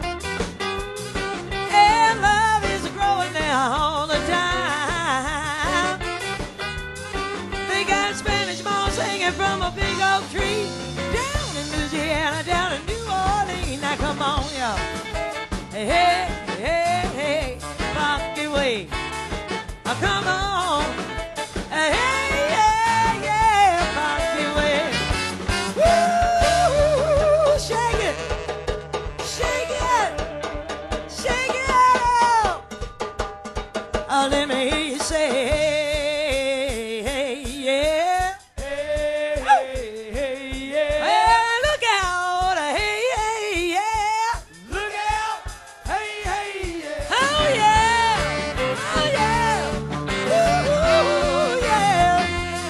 And love is growing there all the time. They got Spanish moss hanging from a big oak tree. Down in Louisiana, down in New Orleans. Now come on, y'all. Hey, hey, hey, hey, rock your way. Now come on. Hey, yeah, yeah, rock your way. Woo, shake it. Shake it. Shake it out. Let me hear you say, hey, hey, yeah. Hey, hey, hey, yeah. Well, look out. Hey, hey, yeah. Look out. Hey, hey, yeah. Oh, yeah. Oh, yeah. Woo, yeah.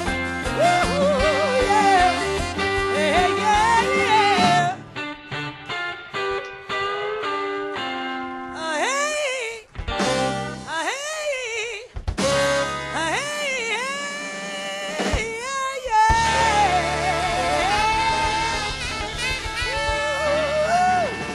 Woo, yeah. Hey, yeah, yeah. Hey. Hey. Hey, yeah, yeah. Woo.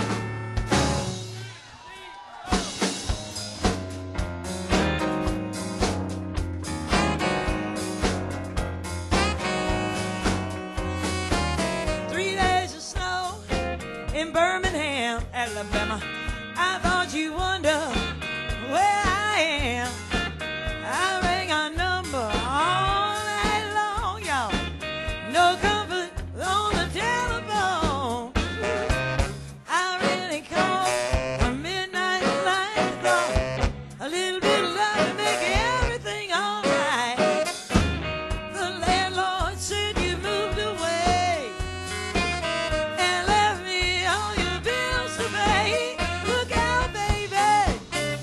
Three days of snow in Birmingham, Alabama. I thought you wonder where I am. I rang a number all night long, y'all. No comfort on the telephone. I really called a midnight light. Thought a little bit of love to make everything alright. The landlord said you moved away and left me all your bills to pay. Look out, baby.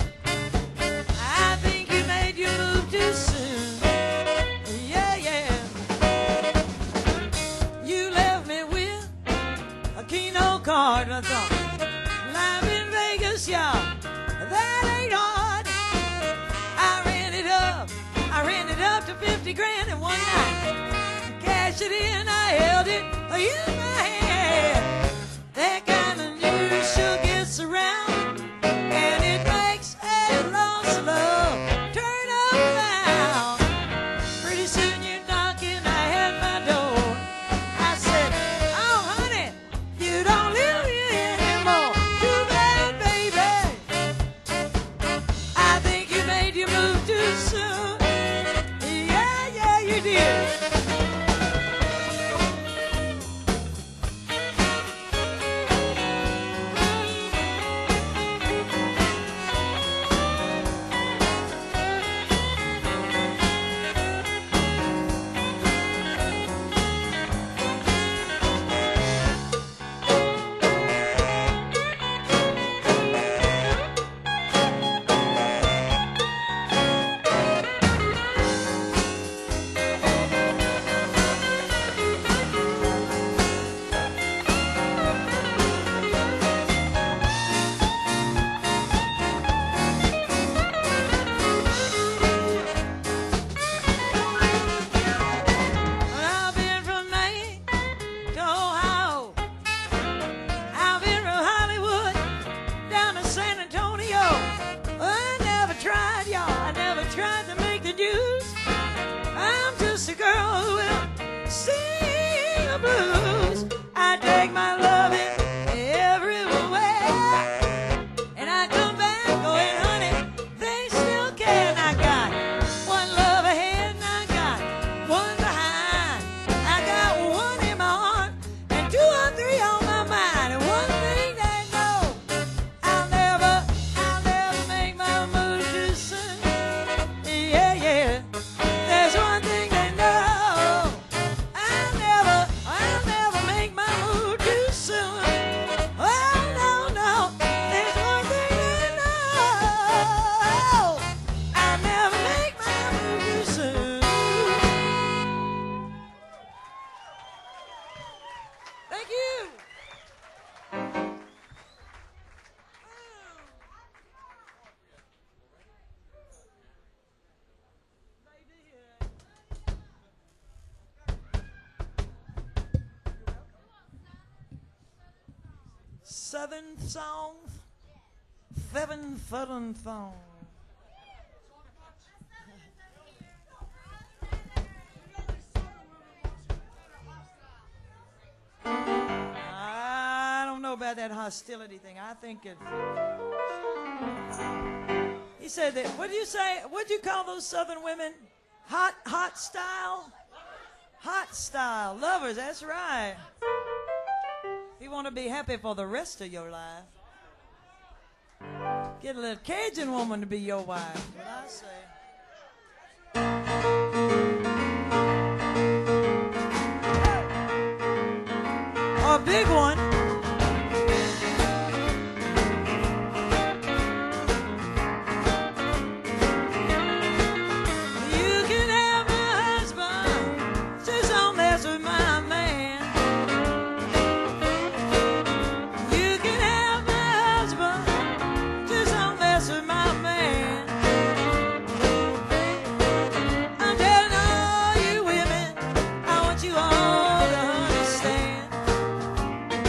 I think you made your move too soon. Yeah, yeah. You left me with a Keno card. I thought, live in Vegas, y'all, that ain't hard. I ran it up to 50 grand in one night. Cashed it in, I held it in my hand. That kind of news sure gets around, and it makes a lost love turn around. Pretty soon you're knocking at my door. I said, oh, honey, you don't live here anymore. Too bad, baby. I think you made your move too soon. Yeah, yeah, you did. I've been from Maine to Ohio. I've been from Hollywood down to San Antonio. I never tried, y'all. I never tried to make the news. I'm just a girl who will sing the blues. Southern song? Seven Southern song. I don't know about that hostility thing. I think it. He said that. What did you say? What did you call those Southern women? Hot style? Hot style. Lovers, that's right. If you want to be happy for the rest of your life, get a little Cajun woman to be your wife. What I say. Or a big one. You can have my husband, just don't mess with my man. You can have my husband, just don't mess with my man. I'm telling all you women, I want you all to understand.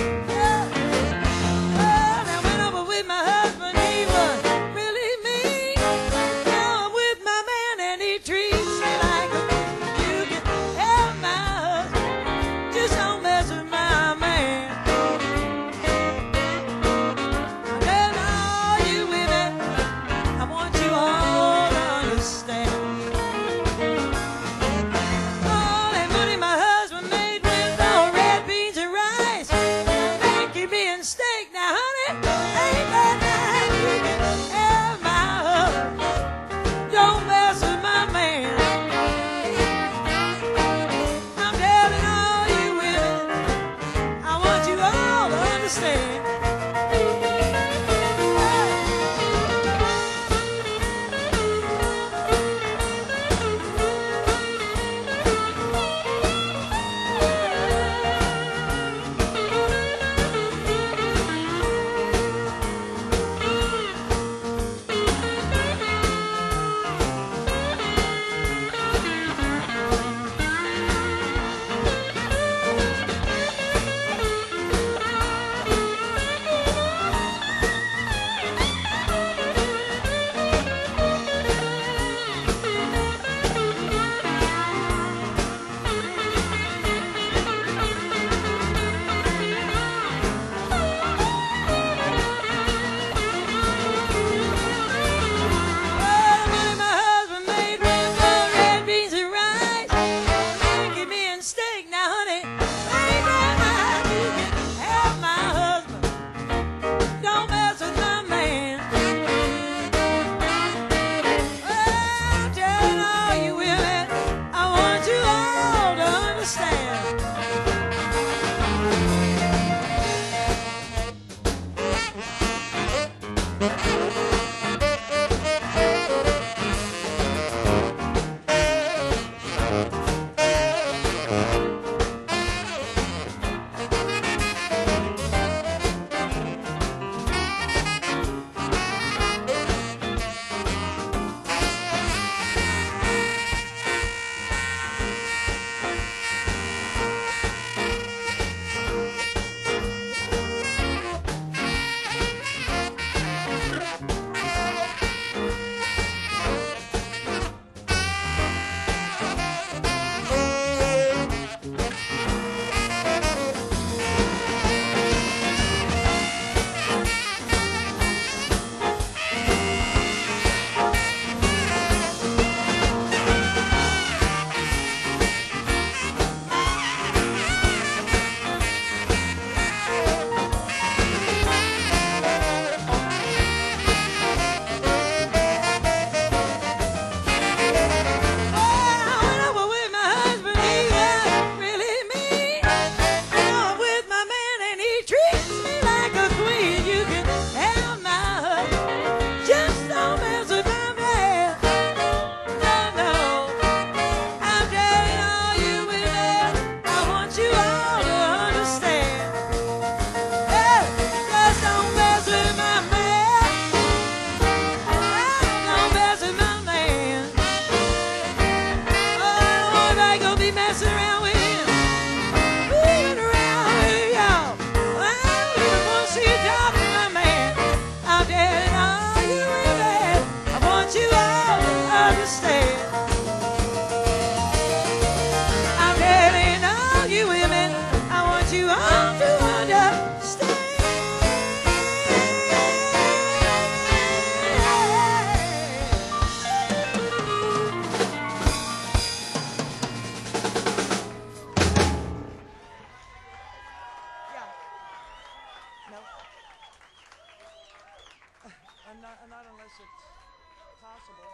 not unless it's possible.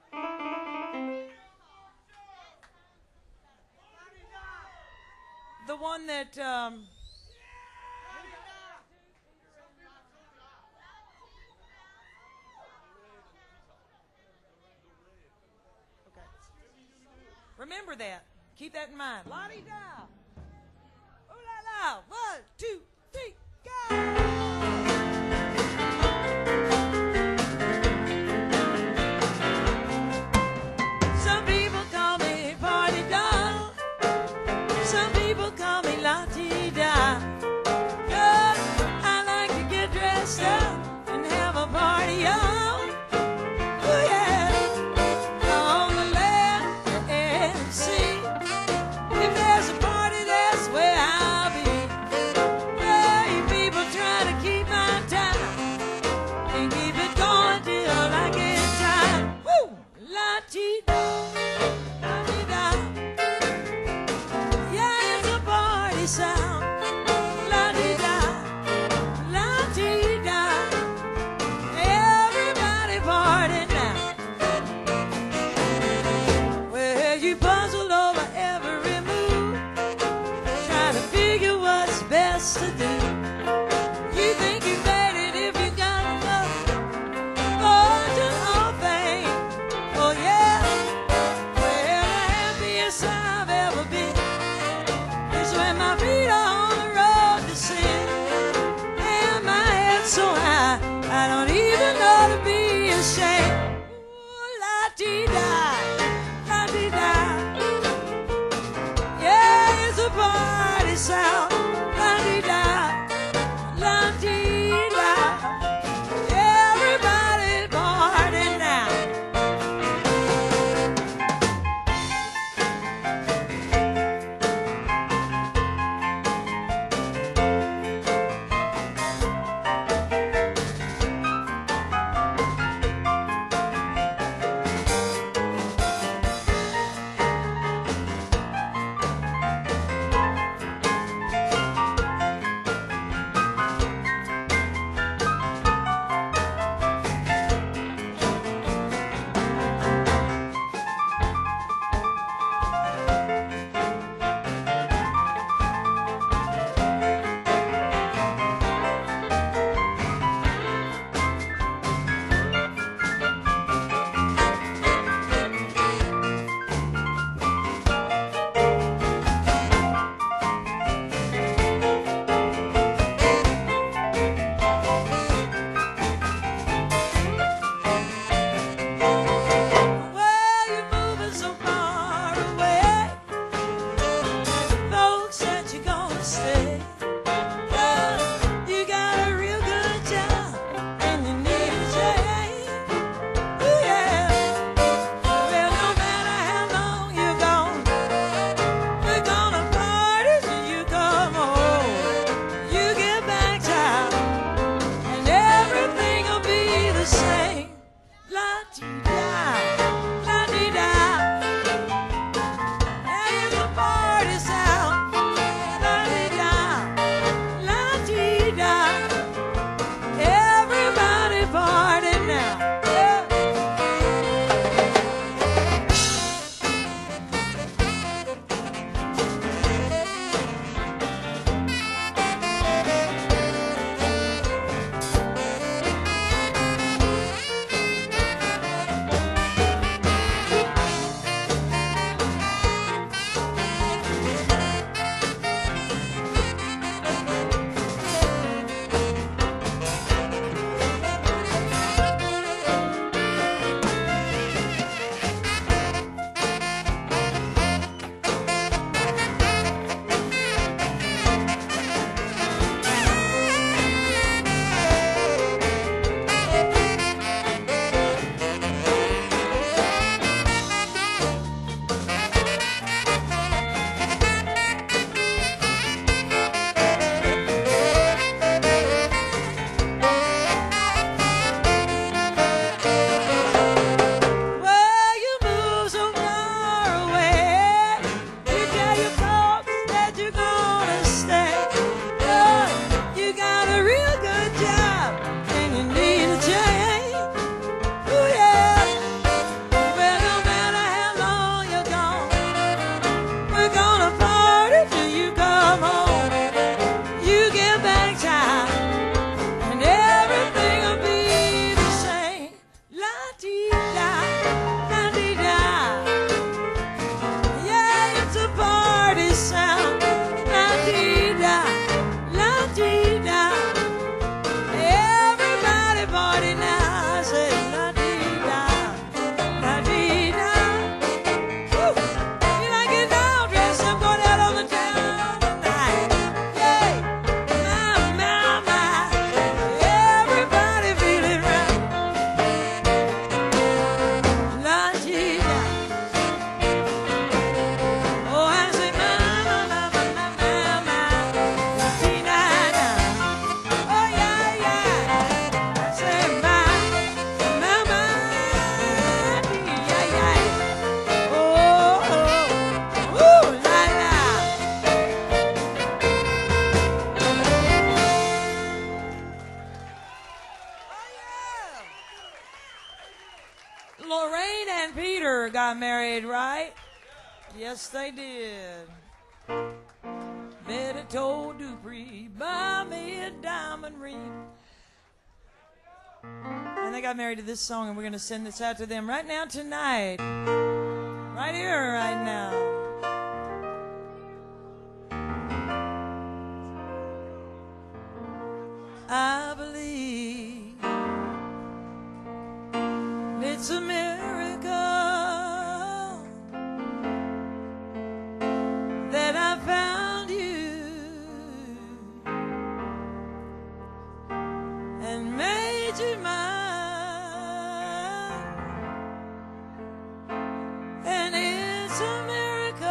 The one that okay. Remember that. Keep that in mind. La-dee-da. Ooh la la. 1, 2, 3, go. Some people call me party doll. Some people call me la-dee-da. 'Cause I like to get dressed up and have a party on. Ooh yeah. On the land and sea. If there's a party, that's where I'll be. Hey, people try to keep my time and keep it going till I get tired. Woo! La-dee-da, la-dee-da. Yeah, it's a party sound. La-dee-da, la-dee-da. Everybody party now. Well, you puzzled over every move, trying to figure what's best to do. You think you made it if you got enough fortune or fame. Oh yeah, well the happiest I've ever been is when my feet got married, right? Yes, they did. Betty told Dupree, buy me a diamond ring. And they got married to this song, and we're going to send this out to them right now tonight. Right here, right now. I believe it's a miracle that I found you and made you mine, and it's a miracle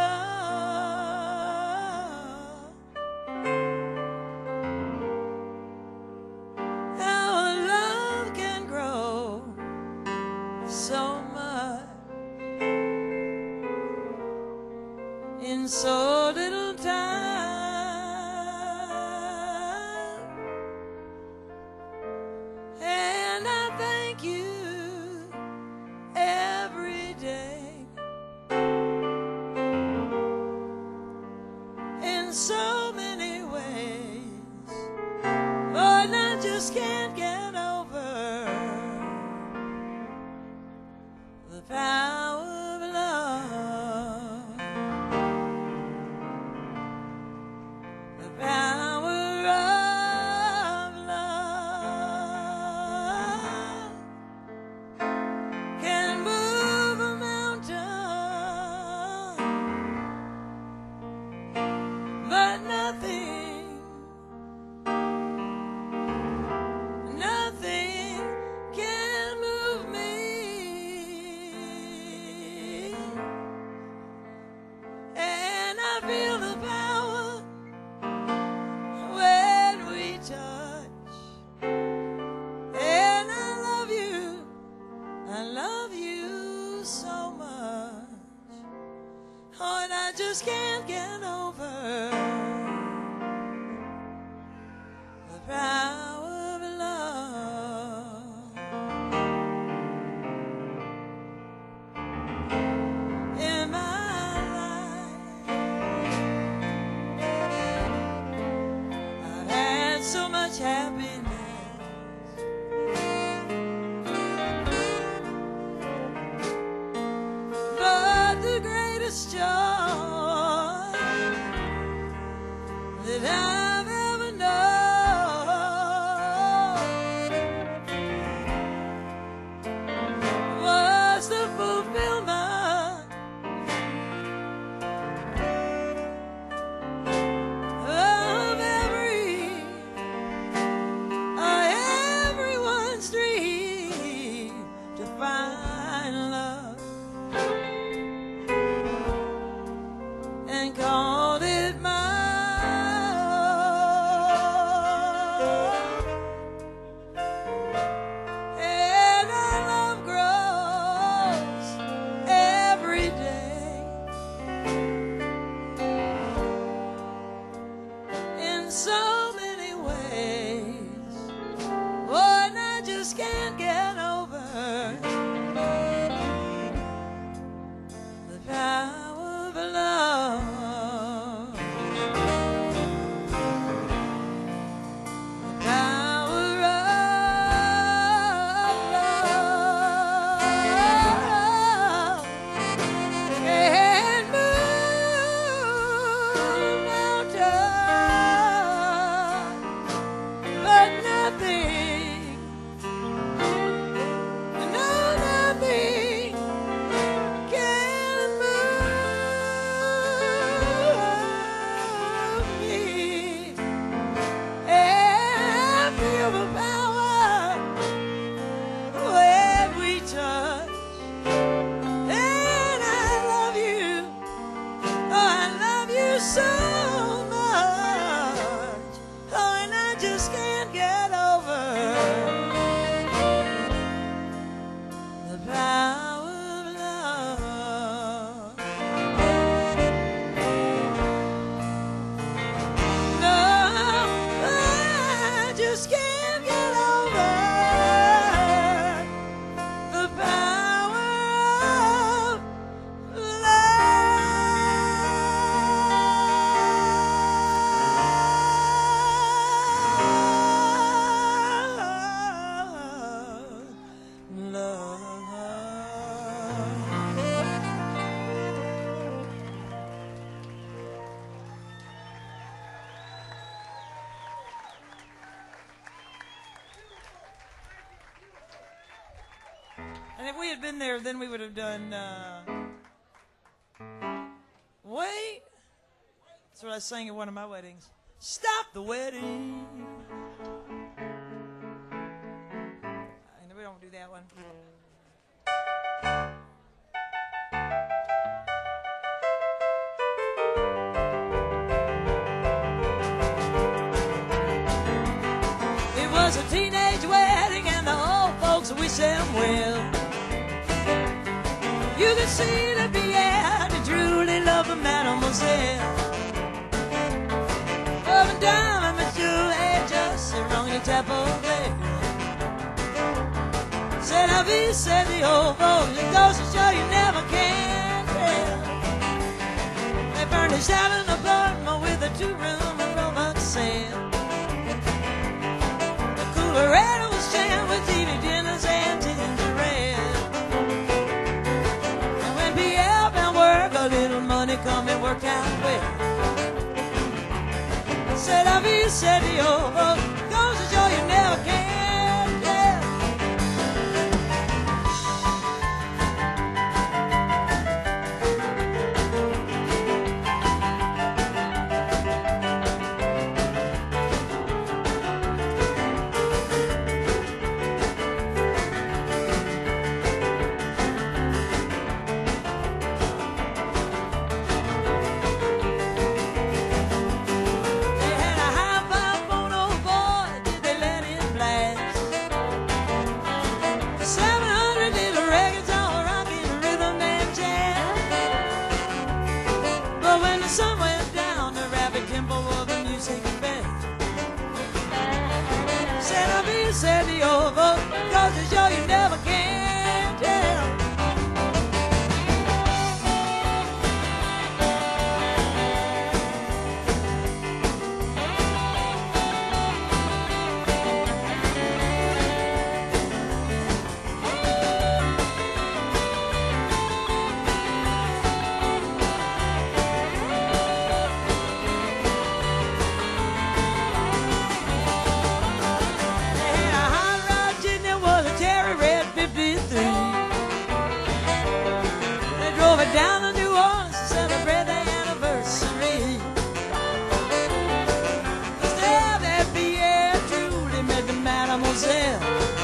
how a love can grow so much in so little time. And I thank you every day in so many ways. Lord, I just can't get over the power of love, the power of love can move a mountain, but nothing can move me. And I feel the power when we touch. And I love you so much. Oh, and I just can't get over the power of love in my life. I've had so much happiness, but the greatest joy that I've ever known was the fulfillment of everyone's dream to find love, and called it mine. And our love grows every day in so many ways. Oh, and I just can't get over the power of love, the power of love can move mountains, if we had been there, then we would have done. Wait. That's what I sang at one of my weddings. Stop the wedding. We don't do that one. It was a teenage wedding and the old folks wish them well. You could see that Pierre did truly love the mademoiselle. Up and down and Monsieur had just rung the chapel bell. Said la vie, said the old folks, it goes to show you never can tell. They furnished out an apartment with a 2-room and robot cell. The Colorado was jammed with TV dinners and ginger ale. And when Pierre found work, a little money come and worked out well. Said la vie, said the old folks, goes to show you never can tell. Said the old folks, goes to show you never can tell. Down to New Orleans to celebrate the anniversary. There that Pierre truly met the mademoiselle.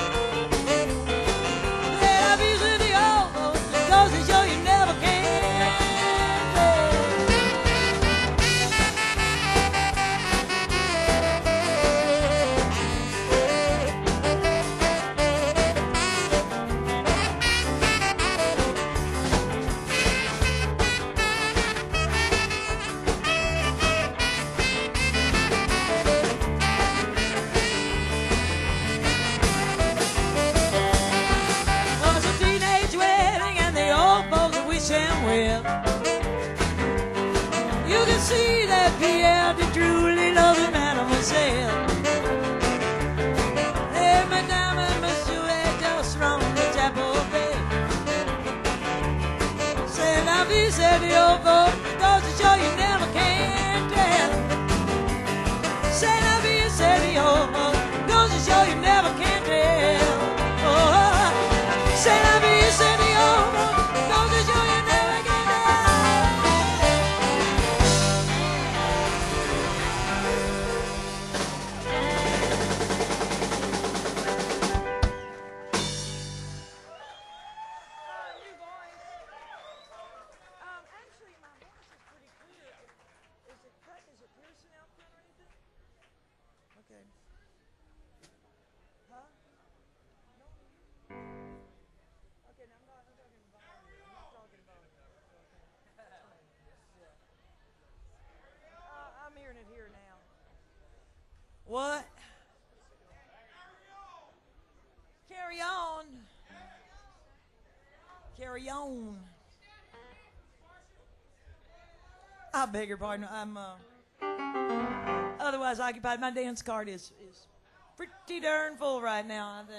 Let I be to the old folks, it goes to show you never can tell. Well, you can see that Pierre did truly love the mademoiselle. Hey, madame and monsieur had just rung the chapel bell. Said la vie, said the old folks, goes to show you never can tell. Said la vie, said the old folks, goes to show you never can tell. Oh, said la vie, said the old folks, goes to show you never can tell. What? Carry on. Carry on. I beg your pardon. I'm otherwise occupied. My dance card is pretty darn full right now, I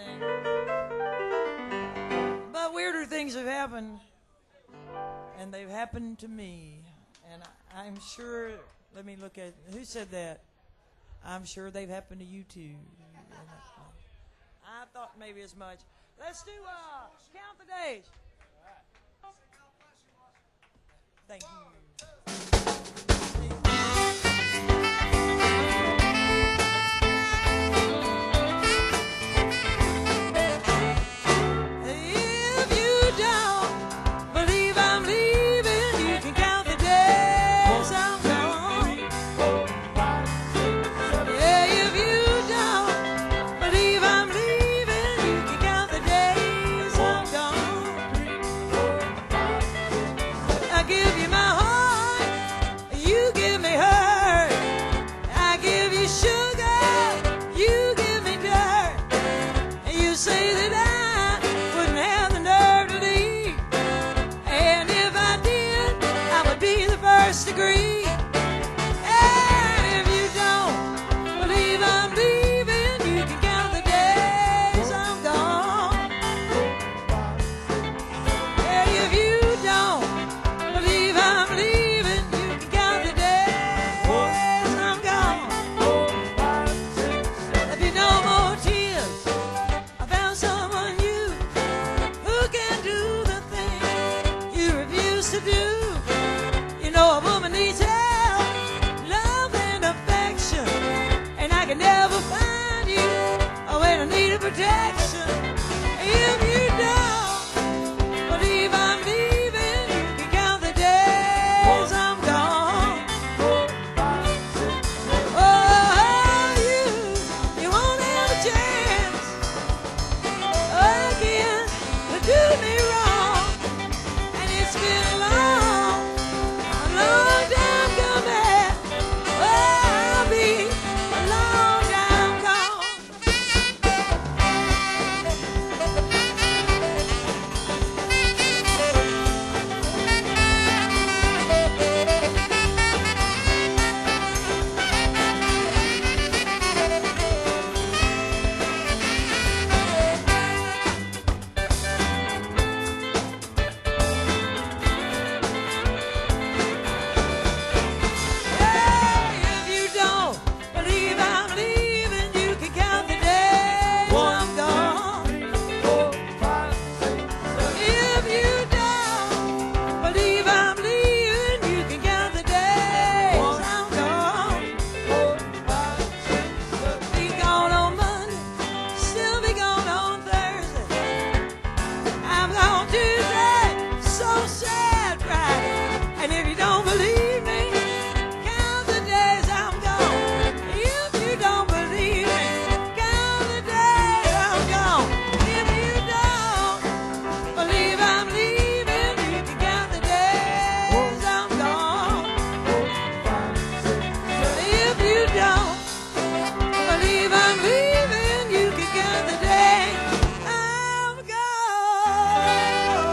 think. But weirder things have happened, and they've happened to me. And I'm sure. Let me look at who said that. I'm sure they've happened to you too. I thought maybe as much. Let's do Count the Days. Thank you. If you don't believe I'm leaving, you can count the days I'm gone. Yeah, if you don't believe I'm leaving, you can count the days I'm gone. I give you my heart, you give me hurt. I give you sugar, you give me dirt. And you say that I wouldn't have the nerve to leave. And if I did, I would be the first to agree. And if you don't believe I'm leaving, you can count the days I'm gone. Yeah, if you don't believe I'm leaving, you can count the days I'm gone. There'll be no more tears. I found someone new who can do the thing you refuse to do. You know a woman needs help, love and affection, and I can never find you when I need protection. If you don't believe I'm leaving, you can count the days I'm gone. Oh, you won't have a chance again to do me wrong. And it's been a long time coming. Oh, I'll be a long time gone. Hey, if you don't believe I'm leaving, you can count the days I'm gone. If you don't believe I'm leaving, you can count the days I'm gone. Be gone on Monday, still be gone on Thursday. I'm gone Tuesday, so sad Friday. And if you don't believe me, count the days I'm gone. If you don't believe me, count the days I'm gone. If you don't believe I'm leaving, you can count the days I'm gone. If you don't believe I'm leaving, you can count the days I'm gone.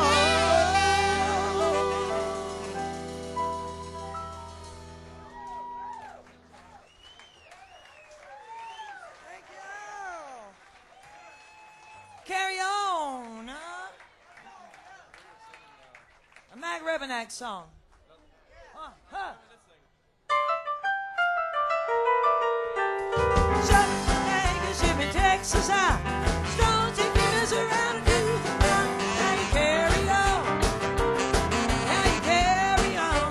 Thank you. Carry on, huh? A Mac Rebenak song. Shut the Vegas, ship in Texas, strong chickens around and do the run. How you carry on? How you carry on?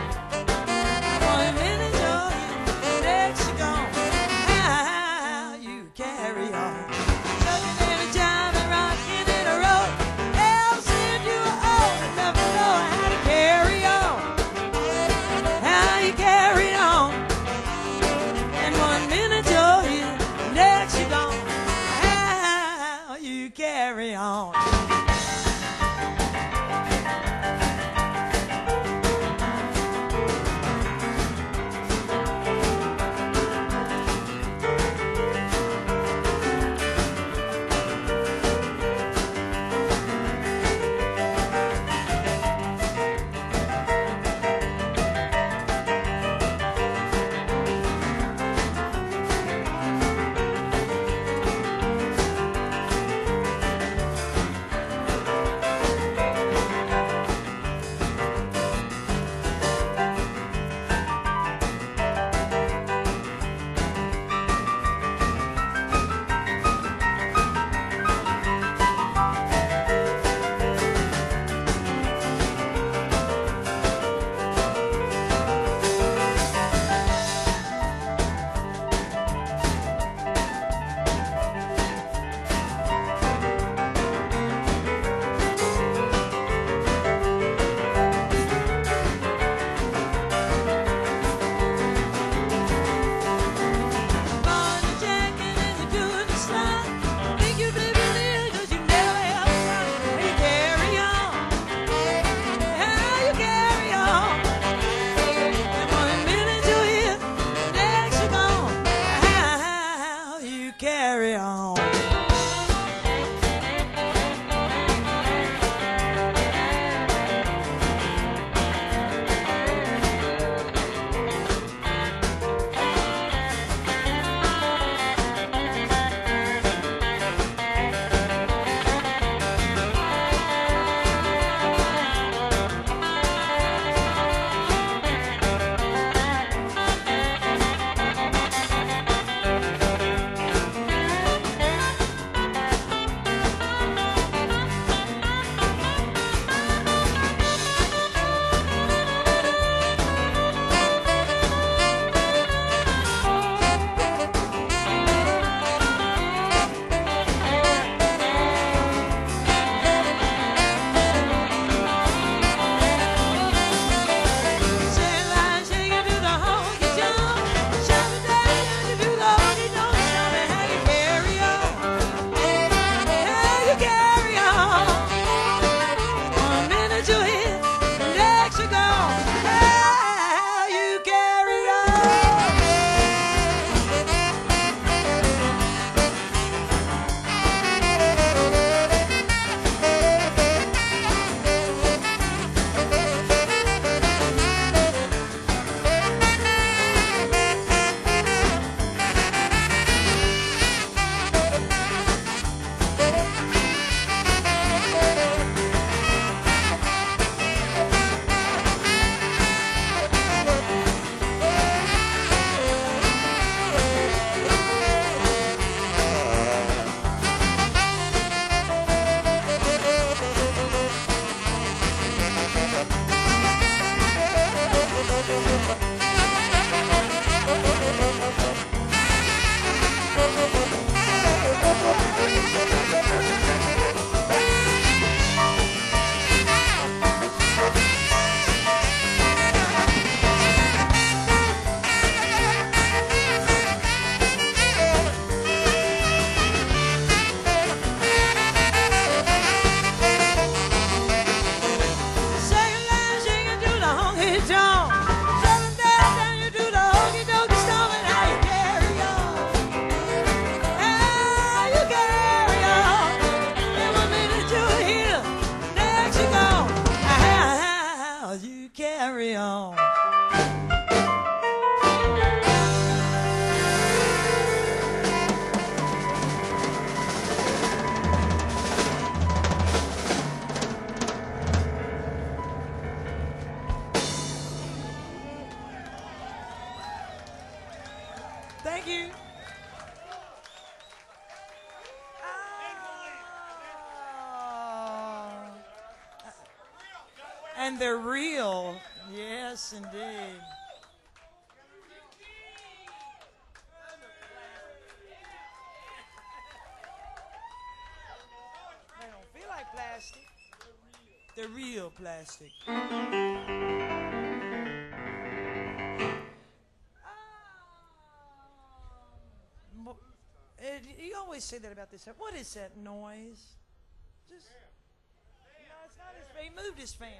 1 minute you're in, next you're gone. How you carry on? Chugging every time and rocking in a row. Else if you were old enough to know how to carry on. How you carry on? And 1 minute you're here, next you're gone. How Thank you. And they're real. Yes, indeed. They don't feel like plastic. They're real plastic. You always say that about this. What is that noise? Just, no, it's not his fan. He moved his fan.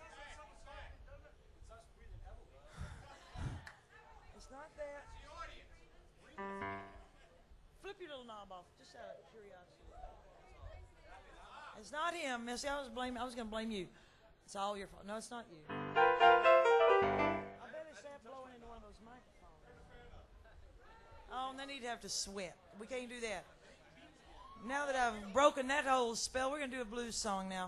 It's not that. Flip your little knob off, just out of curiosity. It's not him. See, I was going to blame you. It's all your fault. No, it's not you. I bet it's that blowing into one of those microphones. Oh, and then he'd have to sweat. We can't do that. Now that I've broken that whole spell, we're going to do a blues song now.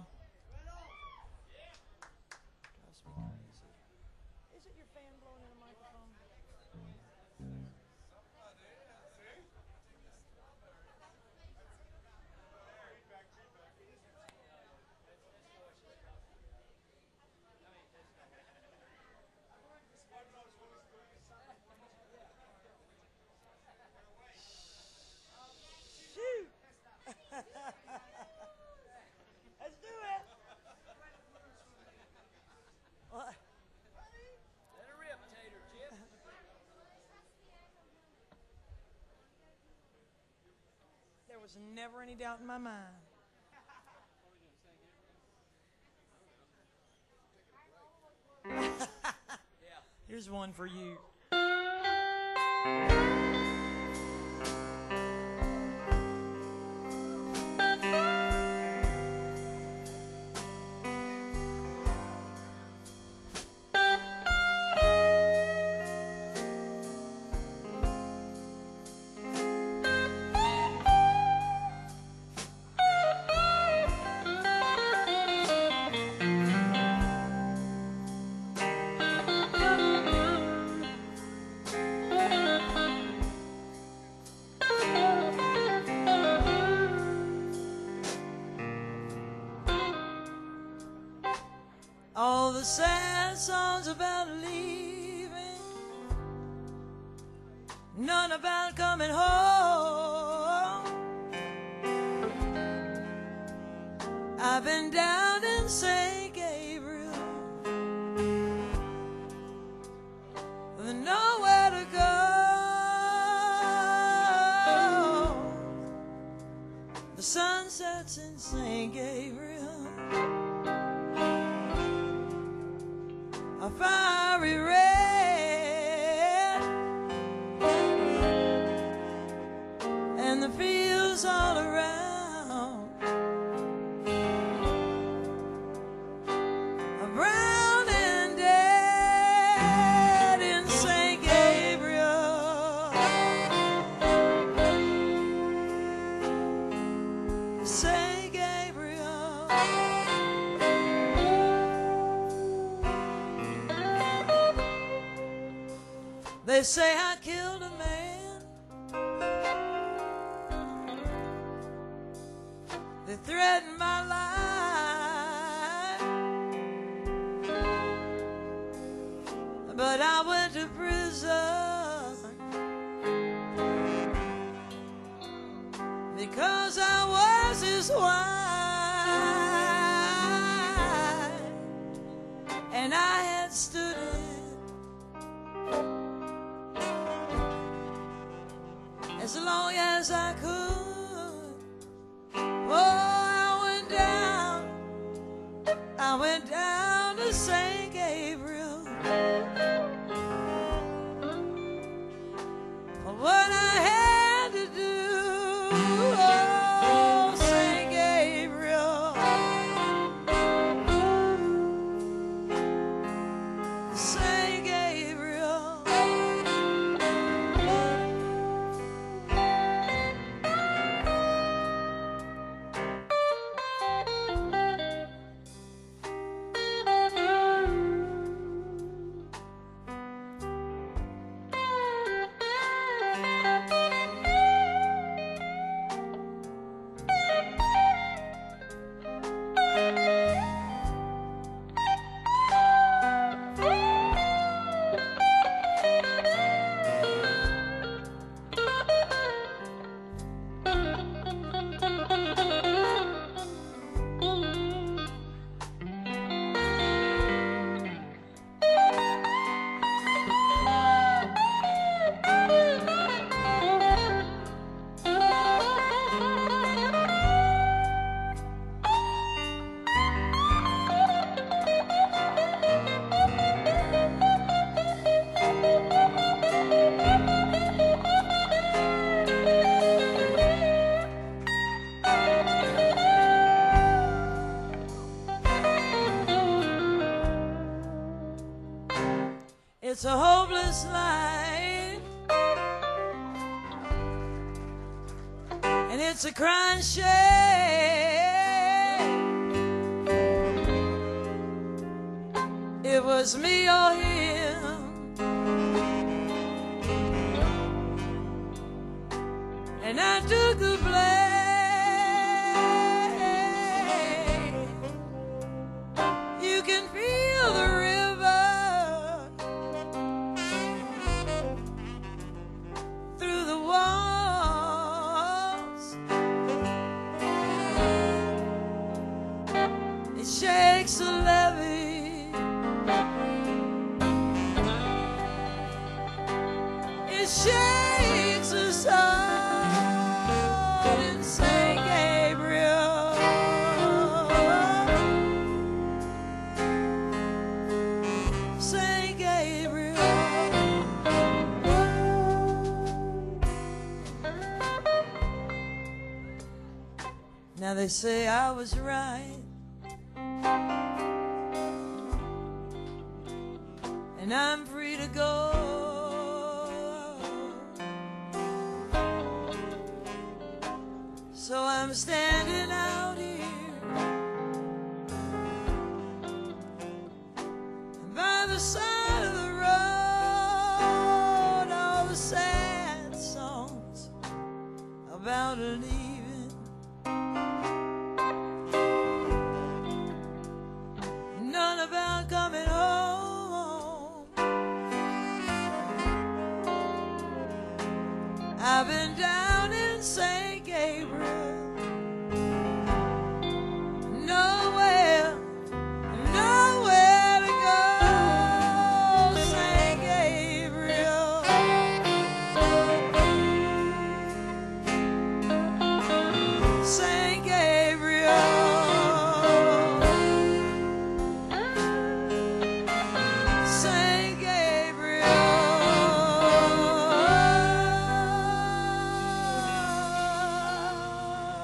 Is it your fan blowing in a microphone? Shoot! Let's do it. What? Let her rip, Tater Chip. There was never any doubt in my mind. Here's one for you. All the sad songs about leaving, none about coming home. I've been down in St. Gabriel with nowhere to go. The sun sets in St. Gabriel, a fiery red, and the fields all around are brown and dead in St. Gabriel. St. Gabriel. They say I killed a man. They threatened my life, but I went to prison because I was his wife, and I had stood it as long as I could. Oh, I went down to St. Gabriel for what I had to do. Oh, St. Gabriel, St. Gabriel. It's a hopeless life, and it's a crying shame. It was me or him, and I took the blame. You can feel the river through the walls. It shakes the levee. It shakes us all in St. Gabriel. St. Gabriel. Now they say I was right, and I'm free to go. So I'm standing out here by the side of the road, all the sad songs about leaving, none about coming home. I've been down in St. Gabriel, nowhere to go. St. Gabriel, St. Gabriel, St. Gabriel.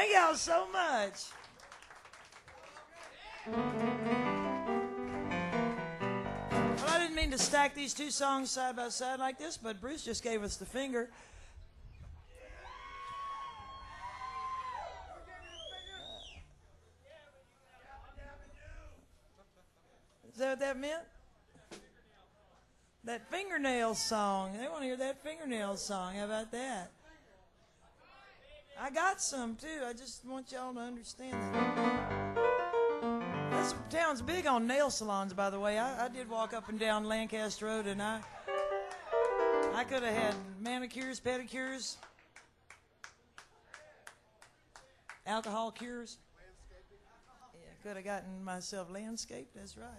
Thank y'all so much. Well, I didn't mean to stack these two songs side by side like this, but Bruce just gave us the finger. Is that what that meant? That fingernail song. They want to hear that fingernail song. How about that? I got some too. I just want y'all to understand that. This town's big on nail salons, by the way. I did walk up and down Lancaster Road, and I could have had manicures, pedicures, alcohol cures. Yeah, could have gotten myself landscaped. That's right.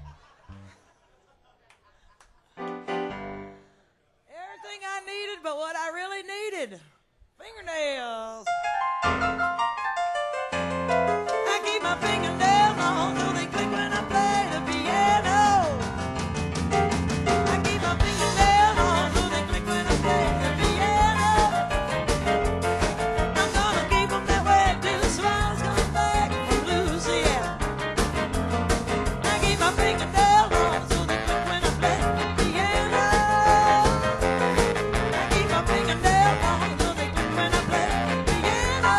Everything I needed, but what I really needed, fingernails. I keep my fingernails on so they click when I play the piano. I keep my fingernails on so they click when I play the piano. I'm gonna keep them that way till the swallows come back from Louisiana. I keep my fingernails on so they click when I play the piano. I keep my fingernails on so they click when I play the piano.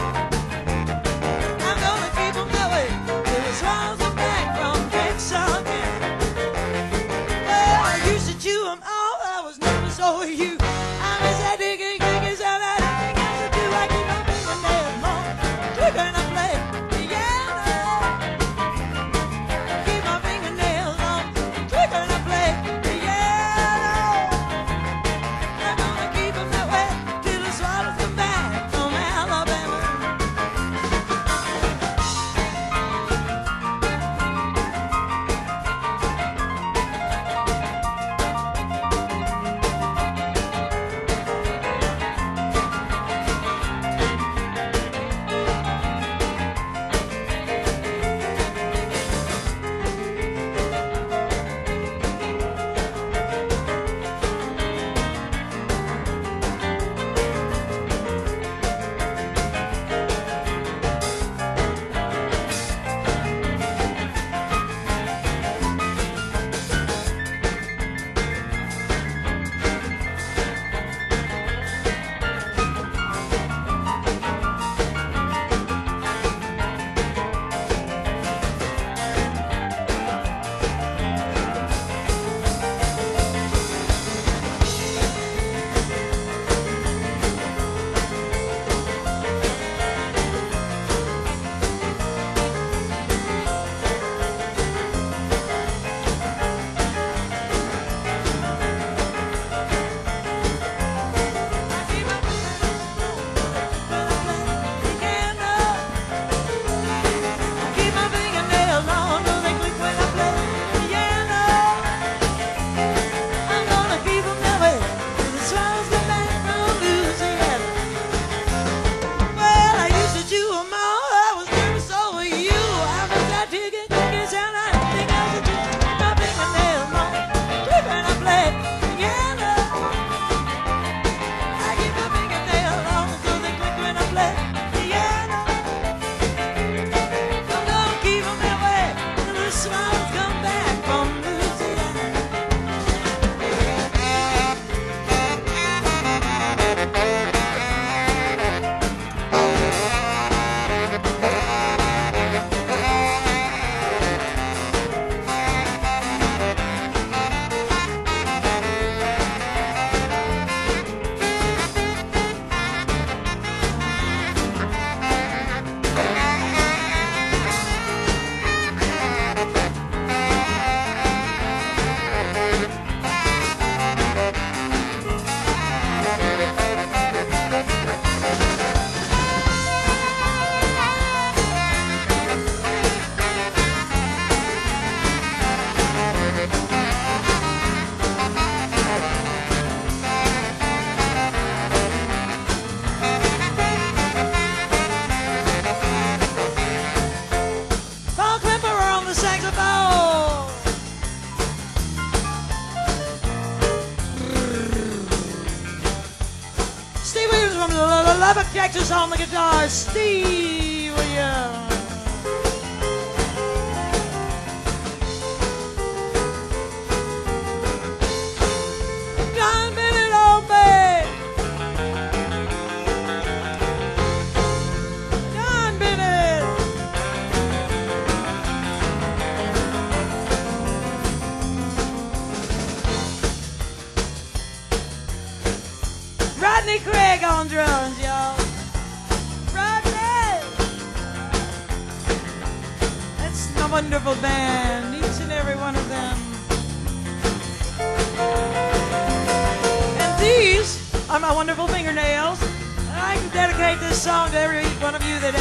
I'm gonna keep them that way till the swallows come back from Texarkana. Well, I used to chew them all, I was never so you. I'm as that diggy, diggy, so that I got to do. I keep my fingernails on, when I play piano. Keep my fingernails on, when I play piano. I'm gonna keep them that way till the swallows come back from Alabama. Lubbock, Texas on the guitar, Steve Williams. John Bennett on bass. John Bennett. Rodney Craig on drums, y'all. Rodney! That's a wonderful band, each and every one of them. And these are my wonderful fingernails. And I can dedicate this song to every one of you that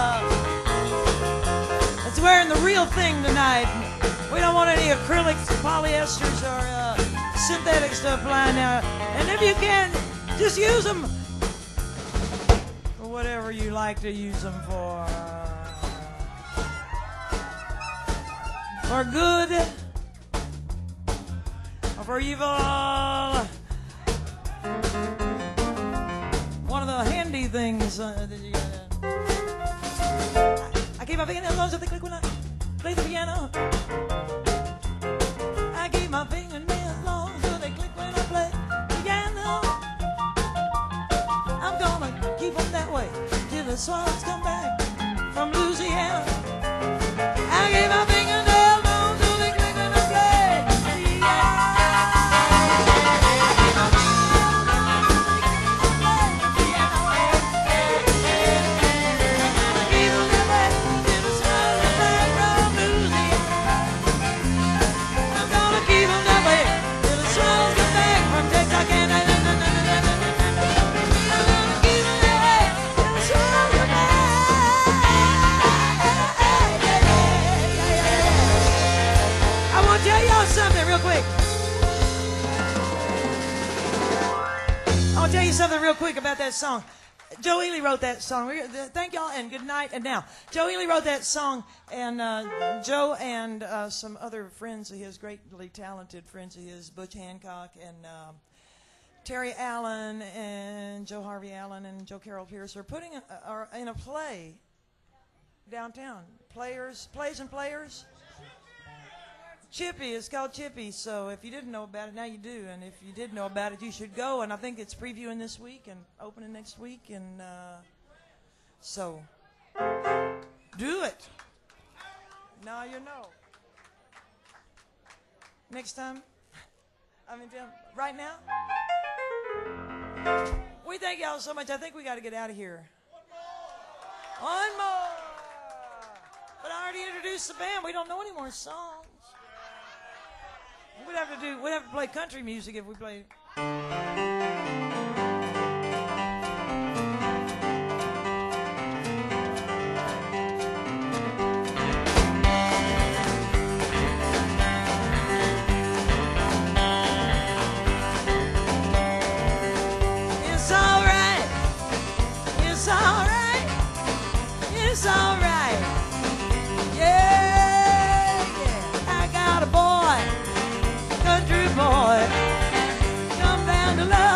that's wearing the real thing tonight. We don't want any acrylics, polyesters, or synthetic stuff lying out. And if you can, just use them for whatever you like to use them for. For good or for evil. One of the handy things that you gotta. I keep my fingernails long so they click when I play the piano. I keep my fingernails long so they click when I play the piano. I'm gonna keep them that way till the swans come back from Louisiana. I keep my fingernails long so they click when I play the piano. Tell you something real quick about that song. Joe Ely wrote that song. Thank y'all and good night. And now, Joe Ely wrote that song, and Joe and some other friends of his, greatly talented friends of his, Butch Hancock and Terry Allen and Joe Harvey Allen and Joe Carroll Pierce are putting in a play downtown. Plays and Players. Chippy, it's called Chippy, so if you didn't know about it, now you do, and if you did know about it, you should go, and I think it's previewing this week and opening next week, and so do it. Now you know. Next time, right now, we thank y'all so much. I think we got to get out of here. One more. But I already introduced the band. We don't know any more songs. We'd have to play country music if we played. It's all right. It's all right. It's all right. Yeah, yeah. I got a boy. Country boy, come down to love.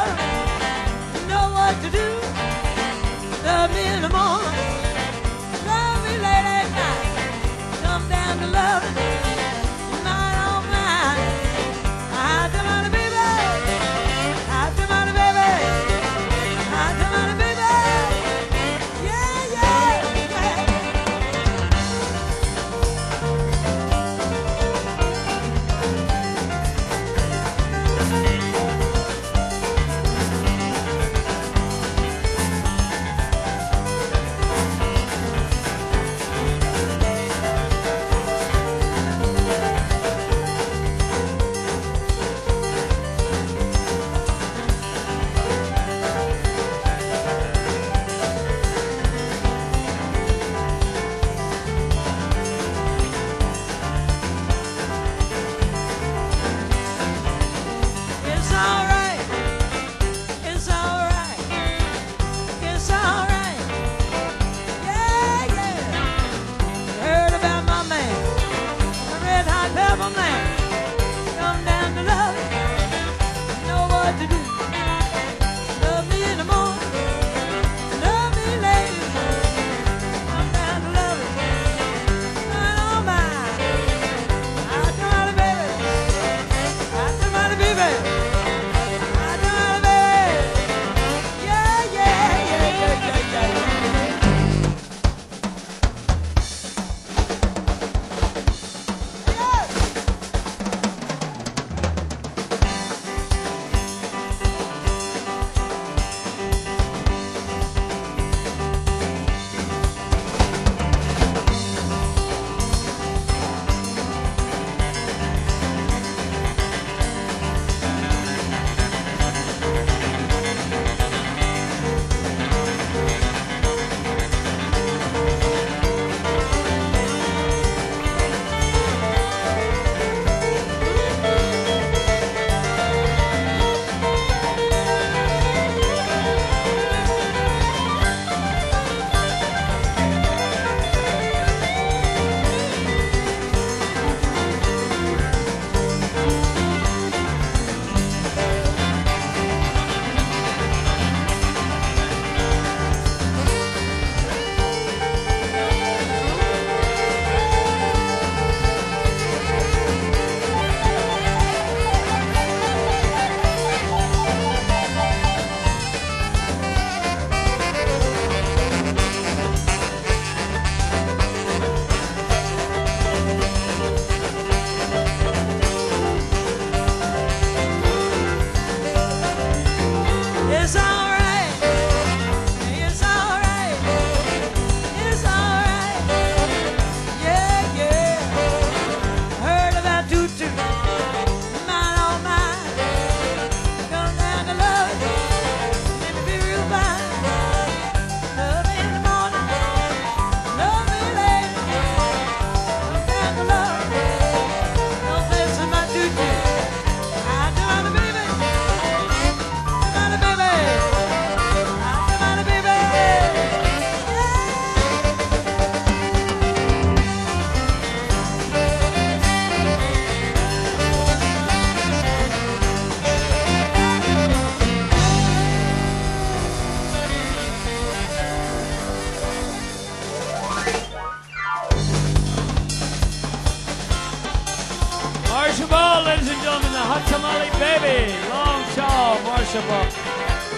all, ladies and gentlemen, the Hot Tamale Baby, Long Shaw, Marsha Buck.